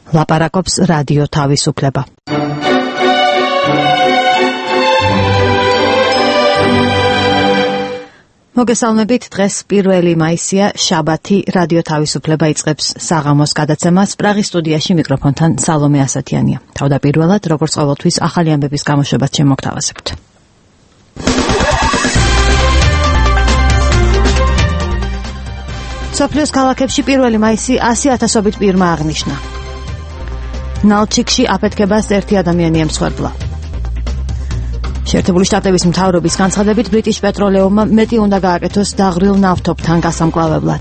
ლაპარაკობს რადიო თავისუფლება. მოგესალმებით, დღეს 1 მაისია, შაბათი, რადიო თავისუფლება იწყებს საღამოს გადაცემას. პრაღის სტუდიაში მიკროფონთან სალომე ასათიანია. თავდაპირველად, როგორც ყოველთვის, ახალი ამბების გამოშვებას შემოგთავაზებთ. სოფლიოს ქალაქებში 1 მაისი 100,000-ობით პირმა აღნიშნა. ნალჩიკში აფეთქებას ერთი ადამიანი ემსხვერპლა. შეერთებული შტატების მთავრობის განცხადებით ბრიტიშ პეტროლეუმმა მეტი უნდა გააკეთოს დაღვრილ ნავთობთან გასამკლავებლად.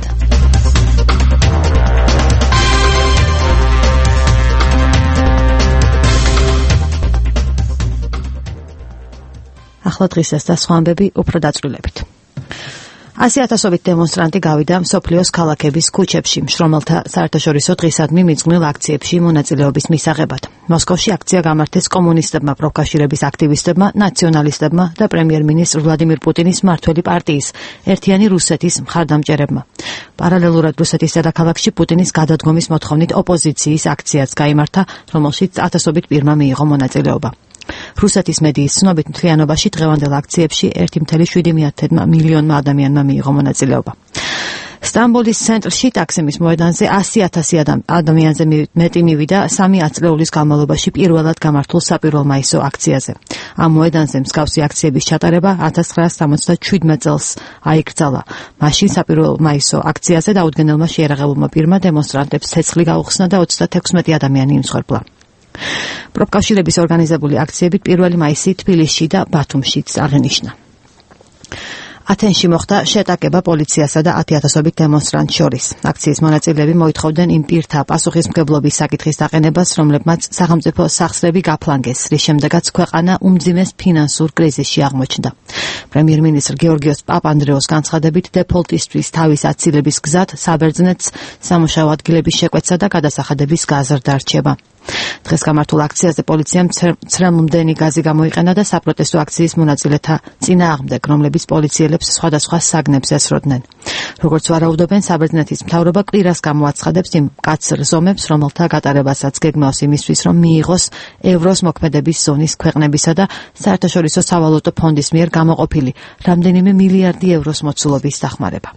ახლა დღისას და სხვა ამბები უფრო დაწვრილებით. 100,000-ობით დემონსტრანტი გავიდა მსოფლიოს ქალაქების ქუჩებში, მშრომელთა საერთაშორისო დღისადმი მიძღვნილ აქციებში მონაწილეობის მისაღებად. მოსკოვში აქცია გამართეს კომუნისტებმა, პროფკავშირების აქტივისტებმა, ნაციონალისტებმა და პრემიერ-მინისტრ ვლადიმირ პუტინის მმართველი პარტიის ერთიანი რუსეთის მხარდამჭერებმა. პარალელურად რუსეთის დედაქალაქში პუტინის გადადგომის მოთხოვნით ოპოზიციის აქციაც გაიმართა, რომელშიც 1,000-ობით პირმა მიიღო მონაწილეობა. რუსეთის მედიის ცნობით მთლიანობაში დღევანდელ აქციებში 1,7 მილიონმა ადამიანმა მიიღო მონაწილეობა. სტამბოლის ცენტრში ტაქსიმის მოედანზე 100,000 ადამიანზე მეტი მივიდა 3 ათწლეულის განმავლობაში პირველად გამართულ საპირველ მაისო აქციაზე. ამ მოედანზე მსგავსი აქციების ჩატარება 1977 წელს აიკრძალა. მაშინ საპირველ მაისო აქციაზე დაუდგენელმა შეერაღებულმა პირმა დემონსტრანტებს ცეცხლი გაუხსნა და 36 ადამიანი იმსხვერპლა. პროფკავშირების ორგანიზებული აქციებით 1 მაისი თბილისში და ბათუმშიც აღინიშნა. ათენში მოხდა შეტაკება პოლიციასა და 10,000-ობით დემონსტრანტ შორის. აქციის მონაწილეები მოითხოვდნენ იმ პირთა პასუხისმგებლობის საკითხის დაყენებას, რომლებმაც სახელმწიფო სახსრები გაფლანგეს, რის შემდეგაც ქვეყანა უმძიმეს ფინანსურ კრიზისში აღმოჩნდა. პრემიერ-მინისტრ გეორგიოს პაპანდრეოს განცხადებით დეფოლტისთვის თავის აცილების გზად საბერძნეთს სამუშაო ადგილების შეკვეცა და გადასახადების გაზრდა რჩება. დღეს გამართულ აქციაზე პოლიციამ ცრემლმდენი გაზი გამოიყენა და საპროტესტო აქციის მონაწილეთა წინააღმდეგ, რომლებიც პოლიციელებს სხვადასხვა საგნებს ესროდნენ. როგორც ვარაუდობენ, საბერძნეთის მთავრობა კვირას გამოაცხადებს იმ მკაცრ ზომებს, რომელთა გატარებასაც გეგმავს იმისთვის, რომ მიიღოს ევროს მოქმედების ზონის ქვეყნებისა და საერთაშორისო სავალუტო ფონდის მიერ გამოყოფილი რამდენიმე მილიარდი ევროს მოცულობის დახმარება.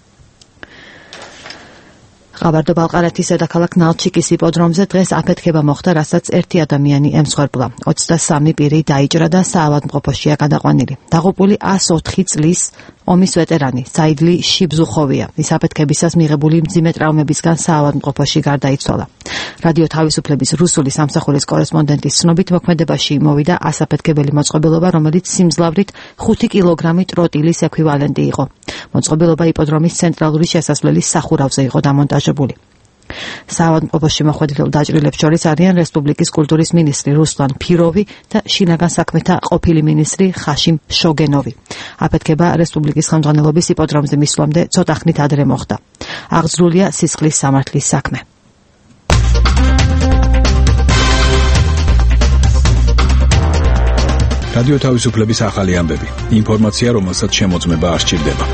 ყაბარდო-ბალყარეთის დედაქალაქ ნალჩიკის იპოდრომზე დღეს აფეთქება მოხდა, რასაც ერთი ადამიანი ემსხვერპლა. 23 პირი დაიჭრა და საავადმყოფოშია გადაყვანილი. დაღუპული 104 წლის ომის ვეტერანი საიდლი შიბზუხოვია. ის აფეთქებისას მიღებული მძიმე ტრავმებისგან საავადმყოფოში გარდაიცვალა. რადიო თავისუფლების რუსული სამსახურის კორესპონდენტის ცნობით მოქმედებაში მოვიდა ასაფეთქებელი მოწყობილობა, რომელიც სიმძლავრით 5 კილოგრამი ტროტილის ექვივალენტი იყო. მოწყობილობა იპოდრომის ცენტრალური შესასვლელის სახურავზე იყო დამონტაჟებული. საავადმყოფოში მოხვედრილ დაჭრილებს შორის არიან რესპუბლიკის კულტურის მინისტრი რუსლან ფიროვი და შინაგან საქმეთა ყოფილი მინისტრი ხაშიმ შოგენოვი. აფეთქება რესპუბლიკის ხელმძღვანელობის იპოდრომზე მისვლამდე ცოტა ხნით ადრე მოხდა. აღძრულია სისხლის სამართლის საქმე. რადიო თავისუფლების ახალი ამბები. ინფორმაცია, რომელსაც შემოწმება არ სჭირდება.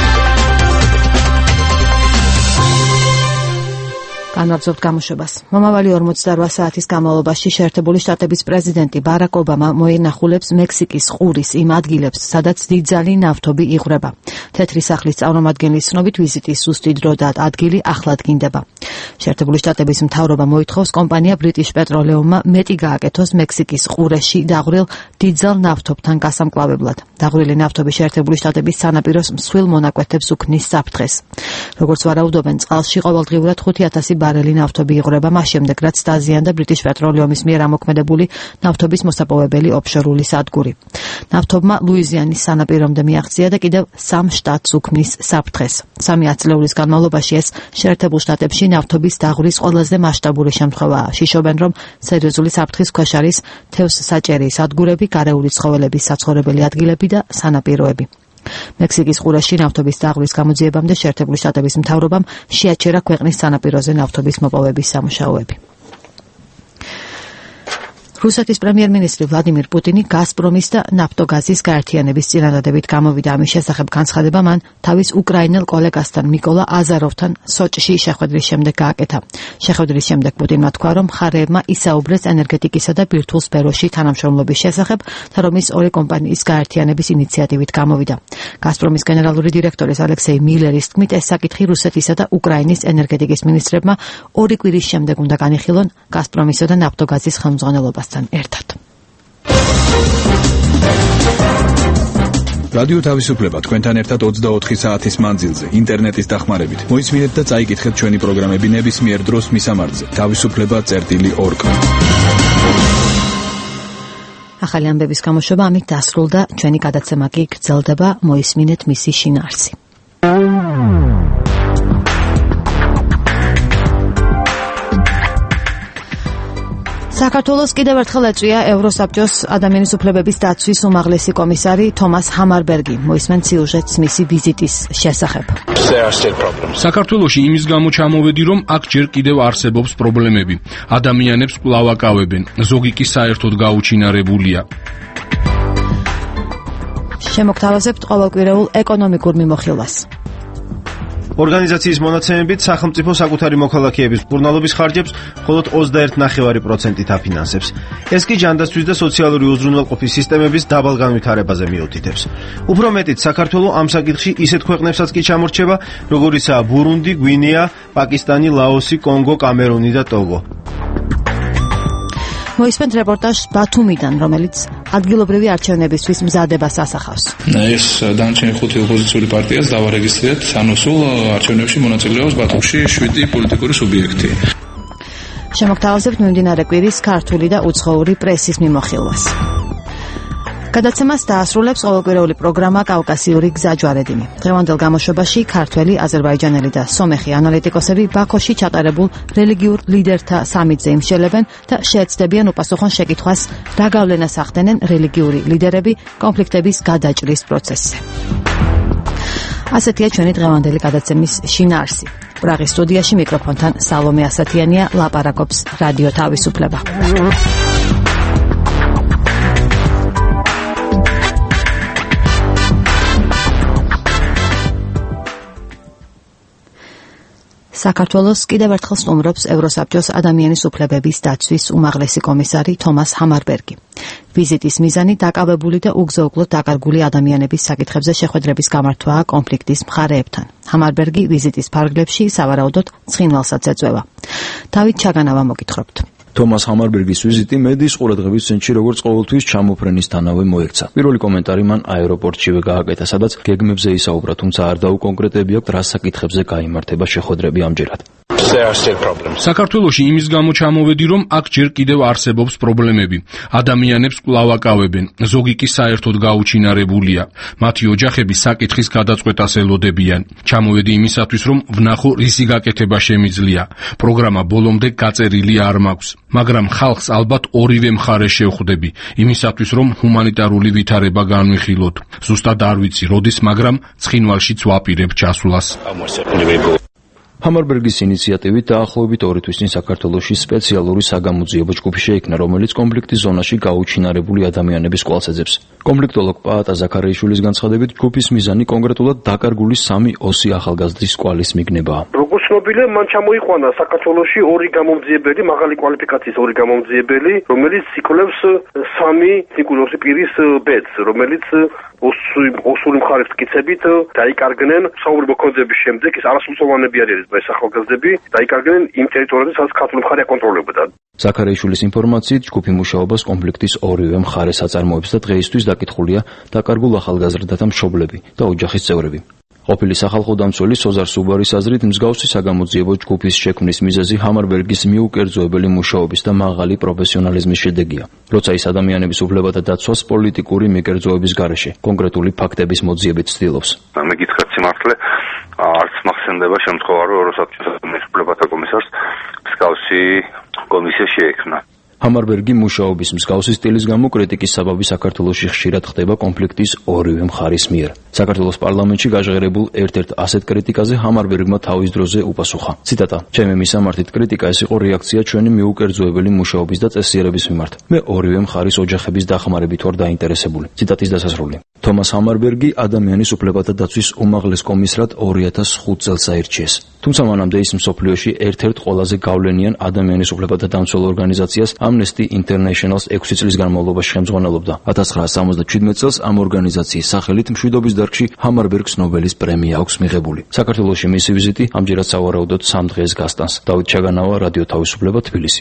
განვაგრძობთ გამოშვებას. მომავალი 48 საათის განმავლობაში შეერთებული შტატების პრეზიდენტი ბარაკ ობამა მოენახულებს მექსიკის ყურის იმ ადგილებს, სადაც დიდძალი ნავთობი იღვრება. თეთრი სახლის წარმომადგენლის ცნობით ვიზიტის ზუსტი დრო და ადგილი ახლად გინდება. შეერთებული შტატების მთავრობა მოითხოვს კომპანია ბრიტიშ პეტროლეუმმა მეტი გააკეთოს მექსიკის ყურეში დაღვრილ დიდძალ ნავთობთან გასამკლავებლად. დაღვრილი ნავთობი შეერთებული შტატების სანაპიროს მსხვილ მონაკვეთებს უქმნის საფრთხეს. როგორც ვარაუდობენ, წყალში ყოველდღიურად 5,000 ბარელი ნავთობი იღვრება მას შემდეგ, რაც დაზიანდა ბრიტიშ პეტროლეუმის მიერ ამოქმედებული ნავთობის მოსაპოვებელი ოფშორული სადგური. ნავთობმა ლუიზიანის სანაპირომდე მიაღწია და კიდევ 3 შტატს უქმნის საფრთხეს. 3 ათწლეულის განმავლობაში ეს შეერთებულ შტატებში ნავთობის დაღვრილის ყველაზე მასშტაბური შემთხვევაა. შიშობენ, რომ სერიოზული საფრთხის ქვეშ არის თევზ საჭერი სადგურები, გარეული ცხოველების საცხოვრებელი ადგილები და სანაპიროები. მექსიკის ყურეში ნავთობის დაღვრილის გამოძიებამდე შეერთებული შტატების მთავრობამ შეაჩერა ქვეყნის სანაპიროზე ნავთობის მოპოვების სამუშაოები. რუსეთის პრემიერ-მინისტრი ვლადიმირ პუტინი გაზპრომის და ნაფტოგაზის გაერთიანების წინადადებით გამოვიდა. ამის შესახებ განცხადება მან თავის უკრაინელ კოლეგასთან მიკოლა აზაროვთან სოჭში შეხვედრის შემდეგ გააკეთა. შეხვედრის შემდეგ პუტინმა თქვა, რომ მხარეებმა ისაუბრეს ენერგეტიკისა და ბირთვულ სფეროში თანამშრომლობის შესახებ და რომ ის ორი კომპანიის გაერთიანების ინიციატივით გამოვიდა. გაზპრომის გენერალური დირექტორის ალექსეი მილერის თქმით, ეს საკითხი რუსეთისა და უკრაინის ენერგეტიკის მინისტრებმა 2 კვირის შემდეგ უნდა განიხილონ გაზპრომისა და ნაფტოგაზის ხელმძღვანელობასთან ერთად. რადიო თავისუფლება თქვენთან ერთად 24 საათის მანძილზე ინტერნეტის დახმარებით. მოისმინეთ და წაიკითხეთ ჩვენი პროგრამები ნებისმიერ დროს მისამართზე. თავისუფლება.org. ახალი ამბების გამოშვება ამით დასრულდა. ჩვენი გადაცემა კი გრძელდება. მოისმინეთ მისი შინაარსი. საქართველოს კიდევ ერთხელ ეწვია ევროსაბჭოს ადამიანის უფლებების დაცვის უმაღლესი კომისარი თომას ჰამარბერგი. მოისმენთ სიუჟეტს მისი ვიზიტის შესახებ. საქართველოში იმის გამო ჩამოვედი, რომ აქ ჯერ კიდევ არსებობს პრობლემები. ადამიანებს კვლავ აკავებენ, ზოგი კი საერთოდ გაუჩინარებულია. შემოგთავაზებთ ყოველკვირეულ ეკონომიკურ მიმოხილვას. ორგანიზაციის მონაცემებით სახელმწიფო საკუთარი მოქალაქეების მკურნალობის ხარჯებს მხოლოდ 21.5%-ით აფინანსებს. ეს კი ჯანდაცვის და სოციალური უზრუნველყოფის სისტემების დაბალ განვითარებაზე მიუთითებს. უფრო მეტიც, საქართველოს ამ საკითხში ისეთ ქვეყნებსაც კი ჩამორჩება, როგორიცაა ბურუნდი, გვინეა, პაკისტანი, ლაოსი, კონგო, კამერუნი და ტოგო. მოისმენთ რეპორტაჟს ბათუმიდან, რომელიც ადგილობრივი არჩევნებისთვის მზადებას ასახავს. ეს დანარჩენი 5 ოპოზიციური პარტიას დავარეგისტრირეთ, ანუ სულ არჩევნებში მონაწილეობს ბათუმში 7 პოლიტიკური სუბიექტი. შემოგთავაზებთ მიმდინარე კვირის ქართული და უცხოური პრესის მიმოხილვას. გადაცემას დაასრულებს ყოველკვირეული პროგრამა კავკასიური გზაჯვარედინი. დღევანდელ გამოშვებაში ქართველი, აზერბაიჯანელი და სომეხი ანალიტიკოსები ბაქოში ჩატარებულ რელიგიურ ლიდერთა სამიტზე იმსჯელებენ და შეეცდებიან უპასუხონ შეკითხვას, რა გავლენას ახდენენ რელიგიური ლიდერები კონფლიქტების გადაჭრის პროცესზე. ასეთია ჩვენი დღევანდელი გადაცემის შინაარსი. პრაღის სტუდიაში მიკროფონთან სალომე ასათიანია, ლაპარაკობს რადიო თავისუფლება. საქართველოს კიდევ ერთხელ სტუმრობს ევროსაბჭოს ადამიანის უფლებების დაცვის უმაღლესი კომისარი თომას ჰამარბერგი. ვიზიტის მიზანი დაკავებული და უგზო-უგლოდ დაკარგული ადამიანების საკითხებზე შეხვედრების გამართვაა კონფლიქტის მხარეებთან. ჰამარბერგი ვიზიტის ფარგლებში სავარაუდოდ ცხინვალსაც ეწვევა. დავით ჩაგანავა მოგითხრობთ. თომას ჰამარბერგის ვიზიტი მედიის ყურადღების ცენტრში როგორც ყოველთვის ჩამოფრენისთანავე მოექცა. პირველი კომენტარი მან აეროპორტშივე გააკეთა, სადაც გეგმებზე ისაუბრა, თუმცა არ დაუკონკრეტებია, რა საკითხებზე გაიმართება შეხვედრები ამჯერად. საქართველოში იმის გამო ჩამოვედი, რომ აქ ჯერ კიდევ არსებობს პრობლემები. ადამიანებს კვლავ აკავებენ, ზოგი კი საერთოდ გაუჩინარებულია. მათი ოჯახები საკითხის გადაწყვეტას ელოდებიან. ჩამოვედი იმისათვის, რომ ვნახო, რისი გაკეთება შემიძლია. პროგრამა ბოლომდე გაწერილი არ მაქვს. მაგრამ ხალხს ალბათ ორივე მხარე შევხვდები, იმისათვის, რომ ჰუმანიტარული ვითარება განვიხილოთ. ზუსტად არ ვიცი, როდის, მაგრამ ცხინვალშიც ვაპირებ ჩასვლას. ჰამარბერგის ინიციატივით დაახლოებით 2 თვის წინ საქართველოში სპეციალური საგამოძიებო ჯგუფი შეიქმნა, რომელიც კონფლიქტის ზონაში გაუჩინარებული ადამიანების კვალს ეძებს. კონფლიქტოლოგ პაატა ზაქარიაშვილის განცხადებით, ჯგუფის მიზანი კონკრეტულად დაკარგული 3 ოსი ახალგაზრდის კვალის მიგნებაა. როგორც ცნობილია, მან ჩამოიყვანა საქართველოში 2 გამომძიებელი, მაღალი კვალიფიკაციის 2 გამომძიებელი, რომელიც იკვლევს 3 სიკულოსი პირის ბედს, რომელიც ოსური მხარეს მტკიცებით დაიკარგნენ საუბრის მოქმედების შემდეგ, ეს არასრულწლოვანები არიან ეს ახალგაზრდები, დაიკარგნენ იმ ტერიტორიაზე, სადაც ქართული მხარე აკონტროლებდა. ზაქარიაშვილის ინფორმაციით, ჯგუფი მუშაობას კონფლიქტის ორივე მხარეს აწარმოებს და დღეისთვის დაკითხულია დაკარგულ ახალგაზრდათა მშობლები და ოჯახის წევრები. ყოფილი სახალხო დამცველი სოზარ სუბარის აზრით, მსგავსი საგამოძიებო ჯგუფის შექმნის მიზეზი ჰამარბერგის მიუკერძოებელი მუშაობის და მაღალი პროფესიონალიზმის შედეგია. როცა ის ადამიანების უფლებათა დაცვას პოლიტიკური მიკერძოების გარეშე კონკრეტული ფაქტების მოძიებით ცდილობს. მე გითხრათ სიმართლე, არც მახსენდება შემთხვევა, რომ ევროსაბჭოს ადამიანის უფლებათა კომისარს მსგავსი კომისია შეექმნა. ჰამარბერგი მუშაობის მსგავსი სტილის გამო კრიტიკის საბაბი საქართველოში ხშირად ხდება კონფლიქტის ორივე მხარის მიერ. საქართველოს პარლამენტში გაჟღერებულ ერთ-ერთ ასეთ კრიტიკაზე ჰამარბერგმა თავის დროზე უპასუხა. ციტატა: "ჩემი მისამართით კრიტიკა ეს იყო რეაქცია ჩვენი მიუკერძოებელი მუშაობის და წესიერების მიმართ. მე ორივე მხარის ოჯახების დახმარებით ვარ დაინტერესებული." ციტატის დასასრული. თომას ჰამარბერგი ადამიანის უფლებათა დაცვის უმაღლეს კომისრად 2005 წელს აირჩიეს. თუმცა მანამდე ის მსოფლიოში ერთ-ერთ ყველაზე გავლენიან ადამიანის უფლებათა დამცველ ორგანიზაციას Amnesty International-ს 6 წლის განმავლობაში ხელმძღვანელობდა. 1977 წელს ამ ორგანიზაციის სახელით მშვიდობის დარგში ჰამარბერგს ნობელის პრემია აქვს მიღებული. საქართველოში მისი ვიზიტი ამჯერად სავარაუდოდ 3 დღეს გასტანს. დავით ჩაგანავა, რადიო თავისუფლება, თბილისი.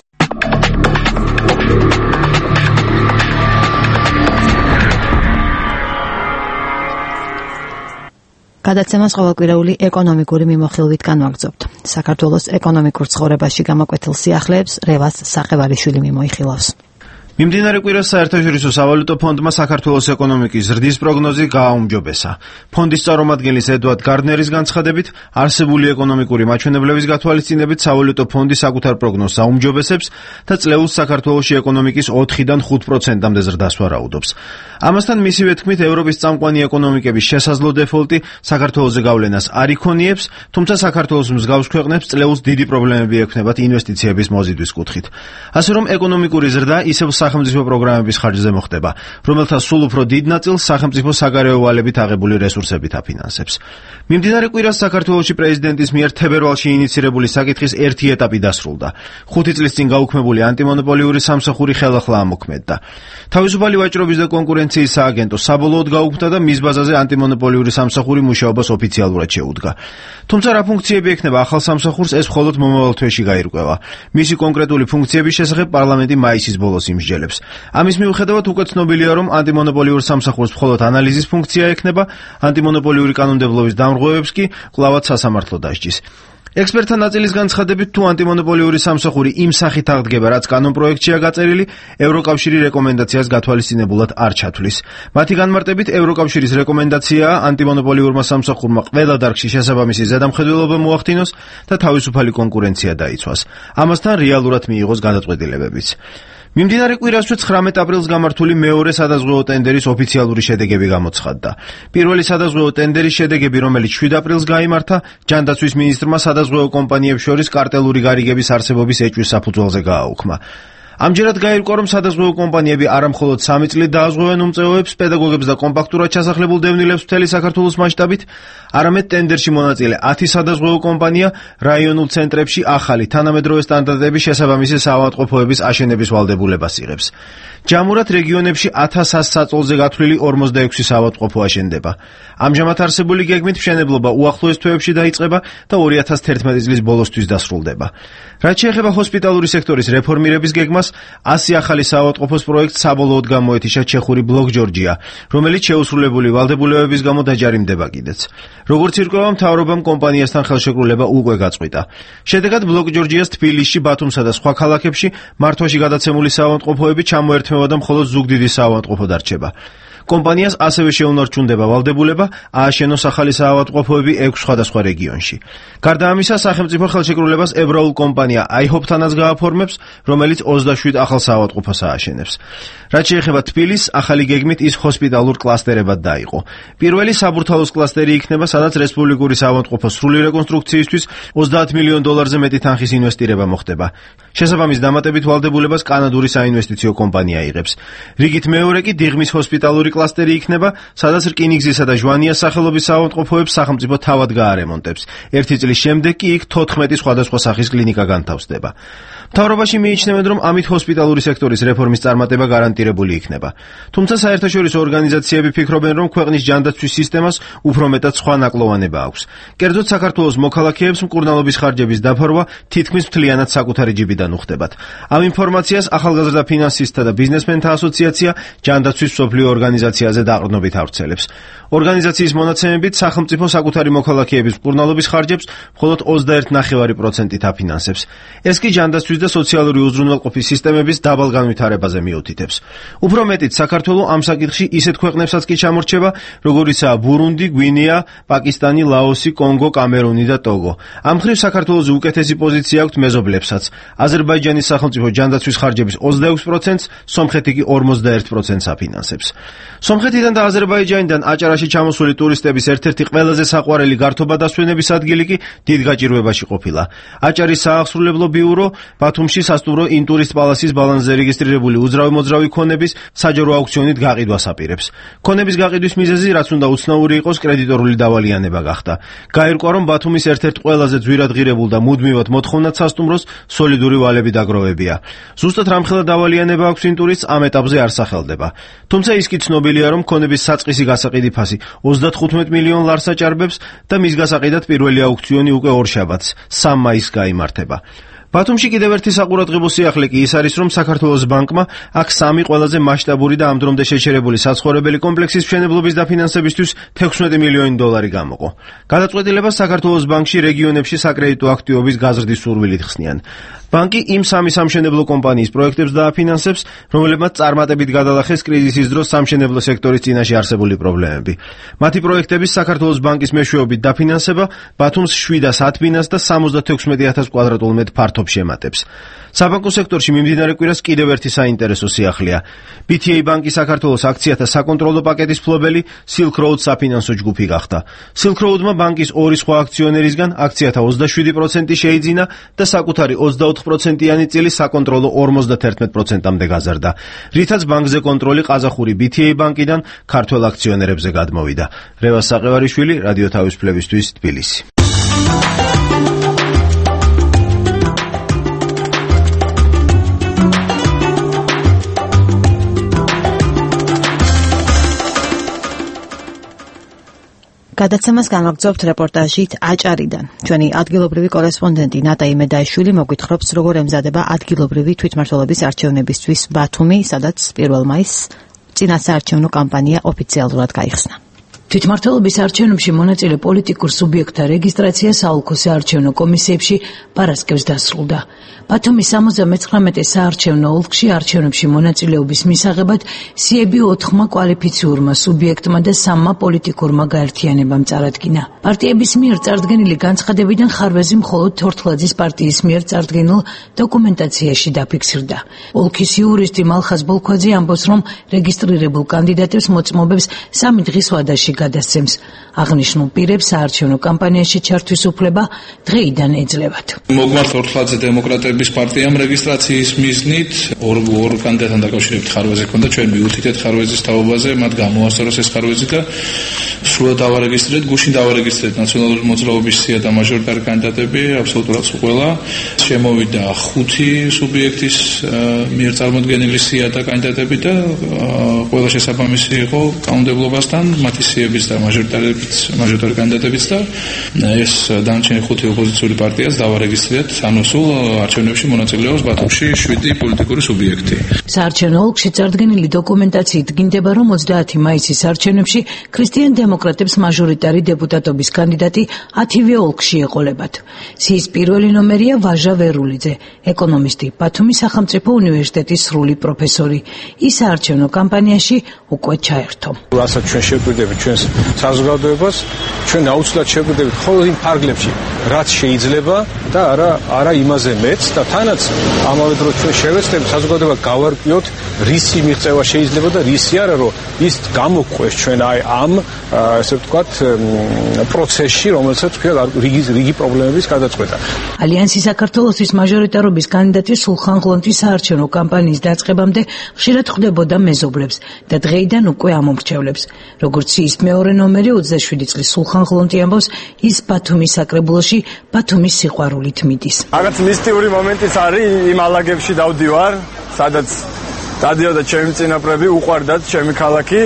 გადაცემას ყოველკვირეული ეკონომიკური მიმოხილვით განვაგრძობთ. საქართველოს ეკონომიკურ ცხოვრებაში გამოკვეთილ სიახლეებს რევაზ საყევარიშვილი მიმოიხილავს. მიმდინარე კვირას საერთაშორისო სავალუტო ფონდმა საქართველოს ეკონომიკის ზრდის პროგნოზი გააუმჯობესა. ფონდის წარმომადგენლის ედვარდ გარდნერის განცხადებით, არსებული ეკონომიკური მაჩვენებლების გათვალისწინებით სავალუტო ფონდი საკუთარ პროგნოზს აუმჯობესებს და წლეულს საქართველოში ეკონომიკის 4-დან 5%-მდე ზრდას ვარაუდობს. ამასთან მისივე თქმით, ევროპის წამყვანი ეკონომიკების შესაძლო დეფოლტი საქართველოზე გავლენას არ იქონიებს, თუმცა საქართველოს მსგავს ქვეყნებს წლეულს დიდი პრობლემები ექნებათ ინვესტიციების მოზიდვის კუთხით. ასე რომ ეკონომიკური ზრდა ისევ სახელმწიფო პროგრამების ხარჯზე მოხდება, რომელთა სულ უფრო დიდ ნაწილს სახელმწიფო საგარეო ვალებით აღებული რესურსებით აფინანსებს. მიმდინარე კვირას საქართველოში პრეზიდენტის მიერ თებერვალში ინიცირებული საკითხის ერთი ეტაპი დასრულდა. 5 წლის წინ გაუქმებული ანტიმონოპოლიური სამსახური ხელახლა ამოქმედდა. თავისუფალი ვაჭრობის და კონკურენციის სააგენტო საბოლოოდ გაუქმდა და მის ბაზაზე ანტიმონოპოლიური სამსახური მუშაობას ოფიციალურად შეუდგა. თუმცა რა ფუნქციები ექნება ახალ სამსახურს, ეს მხოლოდ მომავალ თვეში გაირკვევა. მისი კონკრეტული ფუნქციების შესახებ პარლამენტი მაისის ბოლოს იმსჯელებს. ამის მიუხედავად უკვე ცნობილია, რომ ანტიმონოპოლიურ სამსახურს მხოლოდ ანალიზის ფუნქცია ექნება, ანტიმონოპოლიური კანონმდებლობის დამრღვევებს კი კვლავაც სასამართლო დასჯის. ექსპერტთა ნაწილის განცხადებით, თუ ანტიმონოპოლიური სამსახური იმ სახით აღდგება, რაც კანონპროექტშია გაწერილი, ევროკავშირი რეკომენდაციას გათვალისწინებულად არ ჩათვლის. მათი განმარტებით, ევროკავშირის რეკომენდაციაა ანტიმონოპოლიურმა სამსახურმა ყველა დარგში შესაბამისი ზედამხედველობა მოახდინოს და თავისუფალი კონკურენცია დაიცვას. ამასთან რეალურად მიიღოს გადაწყვეტილებებიც. მიმდინარე კვირას 19 აპრილს გამართული მეორე სადაზღვეო ტენდერის ოფიციალური შედეგები გამოცხადდა. პირველი სადაზღვეო ტენდერის შედეგები, რომელიც 7 აპრილს გაიმართა, ჯანდაცვის მინისტრმა სადაზღვეო კომპანიებს შორის კარტელური გარიგების არსებობის ეჭვის საფუძველზე გააუქმა. ამჯერად გაირკვა, რომ სადაზღვეო კომპანიები არამხოლოდ 3 წლით დააზღვევენ უმწეოებს, პედაგოგებს და კომპაქტურად ჩასახლებულ დევნილებს მთელი საქართველოს მასშტაბით, არამედ ტენდერში მონაწილე 10 სადაზღვეო კომპანია რაიონულ ცენტრებში ახალი თანამედროვე სტანდარტების შესაბამისი საავადმყოფოების აშენების ვალდებულებას იღებს. ჯამურად რეგიონებში 1100 საწოლზე გათვლილი 46 საავადმყოფო აშენდება. ამჟამად არსებული გეგმით მშენებლობა უახლოეს თვეებში დაიწყება და 2011 წლის ბოლოსთვის დასრულდება. რაც შეეხება ჰოსპიტალური სექტორის რეფორმირების გეგმას, 100 ახალი საავადმყოფოს პროექტს საბოლოოდ გამოეთიშა ჩეხური ბლოკ ჯორჯია, რომელიც შეუსრულებული ვალდებულებების გამო დაჯარიმდება კიდეც. როგორც ირკვევა, მთავრობამ კომპანიასთან ხელშეკრულება უკვე გაწყვიტა. შედეგად ბლოკ ჯორჯიას თბილისში, ბათუმსა და სხვა ქალაქებში მართვაში გადაცემული საავადმყოფოები ჩამოერთმევა და მხოლოდ ზუგდიდის საავადმყოფო დარჩება. კომპანიას ასევე შეუნარჩუნდება ვალდებულება ააშენოს ახალი საავადმყოფოები 6 სხვადასხვა რეგიონში. გარდა ამისა, სახელმწიფო ხელშეკრულებას ებრაულ კომპანია IHOP-თანაც გააფორმებს, რომელიც 27 ახალ საავადმყოფოს ააშენებს. რაც შეეხება თბილისს, ახალი გეგმით ის ჰოსპიტალურ კლასტერებად დაიყო. პირველი საბურთალოს კლასტერი იქნება, სადაც რესპუბლიკური საავადმყოფოს სრული რეკონსტრუქციისთვის $30 მილიონ მეტი თანხის ინვესტირება მოხდება. შესაბამის დამატებით ვალდებულებას კანადური საინვესტიციო კომპანია იღებს. რიგით მეორე კი დიღმის ჰოსპიტალური კლასტერი იქნება, სადაც რკინიგზისა და ჟვანიას სახელობის საავადმყოფოებს სახელმწიფო თავად გაარემონტებს. 1 წლის შემდეგ კი იქ 14 სხვადასხვა სახის კლინიკა განთავსდება. მთავრობაში მიიჩნევენ, რომ ამით ჰოსპიტალური სექტორის რეფორმის წარმატება გარანტირებული იქნება. თუმცა საერთაშორისო ორგანიზაციები ფიქრობენ, რომ ქვეყნის ჯანდაცვის სისტემას უფრო მეტად სხვა ნაკლოვანება აქვს. კერძოდ საქართველოს მოქალაქეებს მკურნალობის ხარჯების დაფარვა თითქმის მთლიანად საკუთარი ჯიბიდან უხდებათ. ამ ინფორმაციას ახალგაზრდა ფინანსისტთა და ბიზნესმენთა ასოციაცია ჯანდაცვის მსოფლიო ორგანიზაციაზე დაყრდნობით ავრცელებს. ორგანიზაციის მონაცემებით სახელმწიფო საკუთარი მოქალაქეების მკურნალობის ხარჯებს მხოლოდ 21.5%-ით აფინანსებს. ეს კი ჯანდაცვის და სოციალური უზრუნველყოფის სისტემების დაბალ განვითარებაზე მიუთითებს. უფრო მეტიც, საქართველო ამ საკითხში ისეთ ქვეყნებსაც კი ჩამორჩება, როგორიცაა ბურუნდი, გვინეა, პაკისტანი, ლაოსი, კონგო, კამერუნი და ტოგო. ამ მხრივ საქართველოზე უკეთესი პოზიცია აქვს მეზობლებსაც. აზერბაიჯანის სახელმწიფო ჯანდაცვის ხარჯების 26%-ს, სომხეთი კი 41%-ს აფინანსებს. სომხეთიდან და აზერბაიჯანიდან აჭარაში ჩამოსული ტურისტების ერთ-ერთი ყველაზე საყვარელი გართობადასვენების ადგილი კი დიდ გაჭირვებაში ყოფილა. აჭარის საახსრულებლო ბიურო ბათუმში სასტუმრო ინტურისტ პალასის ბალანსზე რეგისტრირებული უძრავი-მოძრავი ქონების საჯარო აუქციონით გაყიდვას აპირებს. ქონების გაყიდვის მიზეზი, რაც უნდა უცნაური იყოს, კრედიტორული დავალიანება გახდა. გაირკვა, რომ ბათუმის ერთ-ერთ ყველაზე ძვირად ღირებულ და მუდმივად მოთხოვნად სასტუმროს სოლიდური ვალები დაგროვებია. ზუსტად რამხელა დავალიანება აქვს ინტურისტს, ამ ეტაპზე არ სახელდება. თუმცა ის კი ცნობილია, რომ ქონების საწყისი გასაყიდი ფასი 35 მილიონ ლარს აჭარბებს და მის გასაყიდად პირველი აუქციონი უკვე ორშაბათს, 3 მაისს გაიმართება. ბათუმში კიდევ ერთი საყურადღებო სიახლე კი ის არის, რომ საქართველოს ბანკმა აქ 3 ყველაზე მასშტაბური და ამ დრომდე შეჩერებული საცხოვრებელი კომპლექსის მშენებლობის დაფინანსებისთვის 16 მილიონი დოლარი გამოყო. გადაწყვეტილებას საქართველოს ბანკში რეგიონებში საკრედიტო აქტივობის გაზრდის სურვილით ხსნიან. ბანკი იმ 3 სამშენებლო კომპანიის პროექტებს დააფინანსებს, რომლებმაც წარმატებით გადალახეს კრიზისის დროს სამშენებლო სექტორის წინაშე არსებული პრობლემები. მათი პროექტების საქართველოს ბანკის მეშვეობით დაფინანსება ბათუმს 710 ბინას და 76,000 კვადრატულ მეტრ ფართობს შემატებს. საბანკო სექტორში მიმდინარე კვირას კიდევ ერთი საინტერესო სიახლეა. BTA ბანკი საქართველოს აქციათა საკონტროლო პაკეტის მფლობელი Silk Road საფინანსო ჯგუფი გახდა. Silk Road-მა ბანკის ორი სხვა აქციონერისგან აქციათა 27% შეიძინა და საკუთარი 24%-იანი წილი საკონტროლო 51%-მდე გაზარდა, რითაც ბანკზე კონტროლი ყაზახური BTA ბანკიდან ქართველ აქციონერებზე გადმოვიდა. რევას საყევარიშვილი, რადიო თავისუფლებისთვის, თბილისი. გადაცემას განვაგრძობთ რეპორტაჟით აჭარიდან. ჩვენი ადგილობრივი კორესპონდენტი ნატა იმედაიშვილი მოგვითხრობს, როგორ ემზადება ადგილობრივი თვითმმართველობის არჩევნებისთვის ბათუმი, სადაც 1 მაისს წინასაარჩევნო კამპანია ოფიციალურად გაიხსნა. თვითმმართველობის არჩევნებში მონაწილე პოლიტიკურ სუბიექტთა რეგისტრაცია საოლქო საარჩევნო კომისიებში პარასკევს დასრულდა. ბათუმის 79 საარჩევნო ოლქში არჩევნებში მონაწილეობის მისაღებად სიები 4 კვალიფიციურმა სუბიექტმა და 3 პოლიტიკურმა გაერთიანებამ წარადგინა. პარტიების მიერ წარდგენილი განცხადებიდან ხარვეზი მხოლოდ თორთლაძის პარტიის მიერ წარდგენილ დოკუმენტაციაში დაფიქსირდა. ოლქის იურისტი მალხაზ ბოლქვაძე ამბობს, რომ რეგისტრირებულ კანდიდატებს მოწმობებს 3 დღის ვადაში გადასცემს. აღნიშნულ პირებს საარჩევნო კამპანიაში ჩართვის უფლება დღეიდან ეძლევათ. მოგმართ თორთლაძე დემოკრატების პარტიამ რეგისტრაციის მიზნით ორ კანდიდატთან დაკავშირებით ხარვეზი ჰქონდა, ჩვენ მიუთითეთ ხარვეზის თაობაზე, მათ გამოასწორეს ეს ხარვეზი და სრულად დავარეგისტრირეთ, გუშინ დავარეგისტრირეთ ნაციონალური მოძრაობის სია და მაჟორიტარი კანდიდატები, აბსოლუტურად ყველა. შემოვიდა 5 სუბიექტის მიერ წარმოდგენილი სია და კანდიდატები და ყველა შესაბამისი იყო კანონმდებლობასთან, მათი სიების და მაჟორიტარი კანდიდატებიც და ეს დანარჩენი 5 ოპოზიციური პარტიას დავარეგისტრირეთ, ანუ სულ არჩევნებში მონაწილეობს ბათუმში 7 პოლიტიკური სუბიექტი. საარჩევნო ოლქში წარდგენილი დოკუმენტაციით დგინდება, რომ 30 მაისის არჩევნებში ქრისტიან დემოკრატებს მაჟორიტარი დეპუტატობის კანდიდატი 10-ვე ოლქში ეყოლებათ. სიის პირველი ნომერია ვაჟა ვერულიძე, ეკონომისტი, ბათუმის სახელმწიფო უნივერსიტეტის სრული პროფესორი. ის საარჩევნო კამპანიაში უკვე ჩაერთო. რასაც ჩვენ შევკვირდებით ჩვენს საზოგადოებას, ჩვენ აუცილებლად შევკვირდებით მხოლოდ იმ ფარგლებში, რაც შეიძლება და არა იმაზე მეც და თანაც ამავე დროს ჩვენ შევეცდებით საზოგადოება გავარკვიოთ, რისი მიღწევა შეიძლება და რისი არა, რომ ის გამოგყვეს ჩვენ ამ ესე ვთქვათ პროცესში, რომელსაც ქვია რიგი პრობლემების გადაწყვეტა. ალიანსი საქართველოსთვის მაჟორიტარობის კანდიდატი სულხან ღლონტის საარჩევნო კამპანიის დაწყებამდე ხშირად ხვდებოდა მეზობლებს და დღეიდან უკვე ამომრჩევლებს. როგორც ის მეორე ნომერი 27 წლის სულხან ღლონტი ამბობს, ის ბათუმის საკრებულოში ბათუმის სიყვარულით მიდის. რაღაც მისტიური მომენტიც არის იმ ალაგებში დავდივარ, სადაც დადიოდა ჩემი წინაპრები, უყვარდათ ჩემი ქალაქი.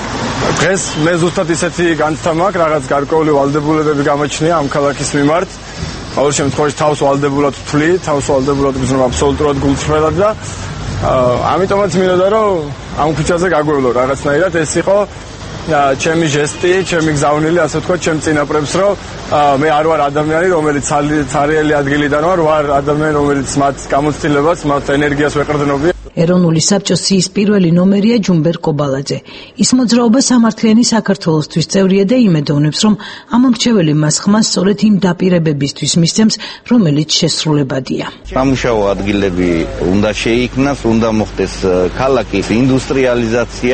დღეს მე ზუსტად ისეთი განცდა მაქვს, რაღაც გარკვეული ვალდებულებები გამოჩნია ამ ქალაქის მიმართ. ყოველ შემთხვევაში თავს ვალდებულად ვთვლი, თავს ვალდებულად ვიზრუნავ აბსოლუტურად გულწრფელად და ამიტომაც მინდოდა რომ ამ ქუჩაზე გაგვევლო რაღაცნაირად. ეს იყო ჩემი ჟესტი, ჩემი გზავნილი, ასე ვთქვათ, ჩემ წინაპრებს, რომ მე არ ვარ ადამიანი, რომელიც ცარიელი ადგილიდან ვარ ადამიანი, რომელიც მათ გამოცდილებას, მათ ენერგიას ვეყრდნობია. ეროვნული საბჭოს სიის პირველი ნომერია ჯუმბერ კობალაძე. ის მოძრაობა სამართლიანი საქართველოსთვის წევრია და იმედოვნებს, რომ ამ მრჩეველი მას ხმას სწორედ იმ დაპირებებისთვის მისცემს, რომელიც შესრულებადია. სამუშაო ადგილები უნდა შეიქმნას, უნდა მოხდეს ქალაქის ინდუსტრიალიზაცია,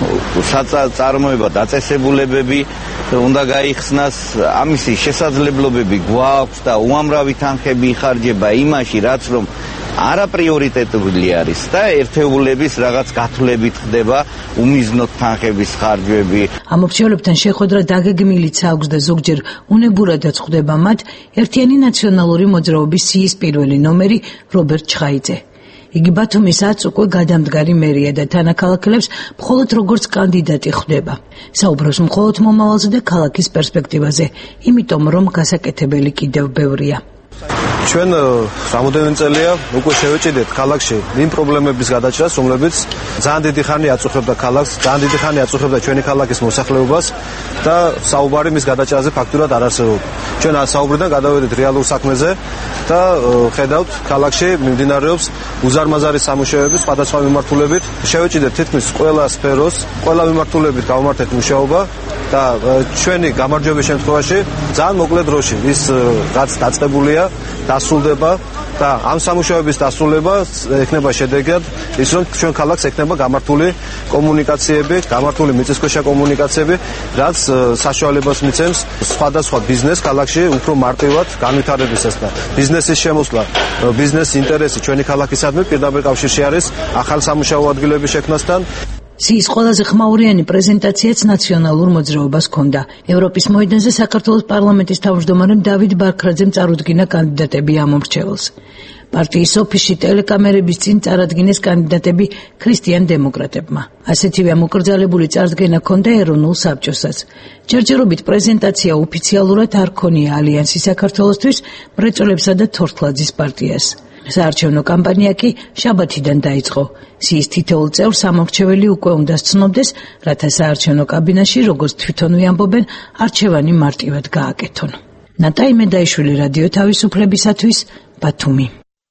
საწარმოება დაწესებულებები უნდა გაიხსნას, ამისი შესაძლებლობები გვაქვს და უამრავი თანხები იხარჯება იმაში, რაც რომ არაპრიორიტეტული არის და ერთეულების რაღაც გათვლებით ხდება უმიზნოდ თანხების ხარჯვები. ამ მრჩევლებთან შეხვედრა დაგეგმილიც აქვს და ზოგჯერ უნებურადაც ხვდება მათ ერთიანი ნაციონალური მოძრაობის სიის პირველი ნომერი რობერტ ჩხაიძე. იგი ბათუმის უკვე გადამდგარი მერია და თანაქალაქელებს მხოლოდ როგორც კანდიდატი ხვდება. საუბრობს მხოლოდ მომავალზე და ქალაქის პერსპექტივაზე, იმიტომ რომ გასაკეთებელი კიდევ ბევრია. ჩვენ რამოდენიმე წელია უკვე შევეჭიდეთ ქალაქში იმ პრობლემების გადაჭრას, რომლებიც ძალიან დიდი ხანი აწუხებდა ქალაქს, ძალიან დიდი ხანი აწუხებდა ჩვენი ქალაქის მოსახლეობას და საუბარი მის გადაჭრაზე ფაქტურად არ არსებობდა. ჩვენ საუბრიდან გადავედით რეალურ საქმეზე და ხედავთ, ქალაქში მიმდინარეობს უზარმაზარი სამუშაოები სხვადასხვა მიმართულებით. შევეჭიდეთ თითქმის ყველა სფეროს, ყველა მიმართულებით გავმართეთ მუშაობა და ჩვენი გამარჯვების შემთხვევაში ძალიან მოკლე დროში ის რაც დაწყებულია დასრულდება და ამ სამუშაოების დასრულება ექნება შედეგად ის რომ ჩვენ ქალაქს ექნება გამართული კომუნიკაციები, გამართული მიწისქვეშა კომუნიკაციები, რაც საშუალებას მიცემს სხვადასხვა ბიზნეს ქალაქში უფრო მარტივად განვითარებისას და ბიზნესის შემოსვლა, ბიზნეს ინტერესი ჩვენი ქალაქისადმი პირდაპირ კავშირში არის ახალ სამუშაო ადგილების შექმნასთან. სიის ყველაზე ხმაურიანი პრეზენტაციაც ნაციონალურ მოძრაობას ჰქონდა. ევროპის მოედანზე საქართველოს პარლამენტის თავმჯდომარემ დავით ბარქრაძემ წარუდგინა კანდიდატები ამ მრჩეველს. პარტიის ოფისში ტელეკამერების წინ წარადგინეს კანდიდატები ქრისტიან დემოკრატებმა. ასეთივე მოკრძალებული წარდგენა ჰქონდა ეროვნულ საბჭოსაც. ჯერჯერობით პრეზენტაცია ოფიციალურად არ ჰქონია ალიანსის საქართველოსთვის, მრეწველებსა და თორთლაძის პარტიას. საარჩევნო კამპანია კი შაბათიდან დაიწყო. სიის თითოეულ წევრს ამორჩეველი უკვე უნდა სცნობდეს, რათა საარჩევნო კაბინაში, როგორც თვითონვე ამბობენ, არჩევანი მარტივად გააკეთონ. ნატაი მედაიშვილი, რადიო თავისუფლებისათვის, ბათუმი.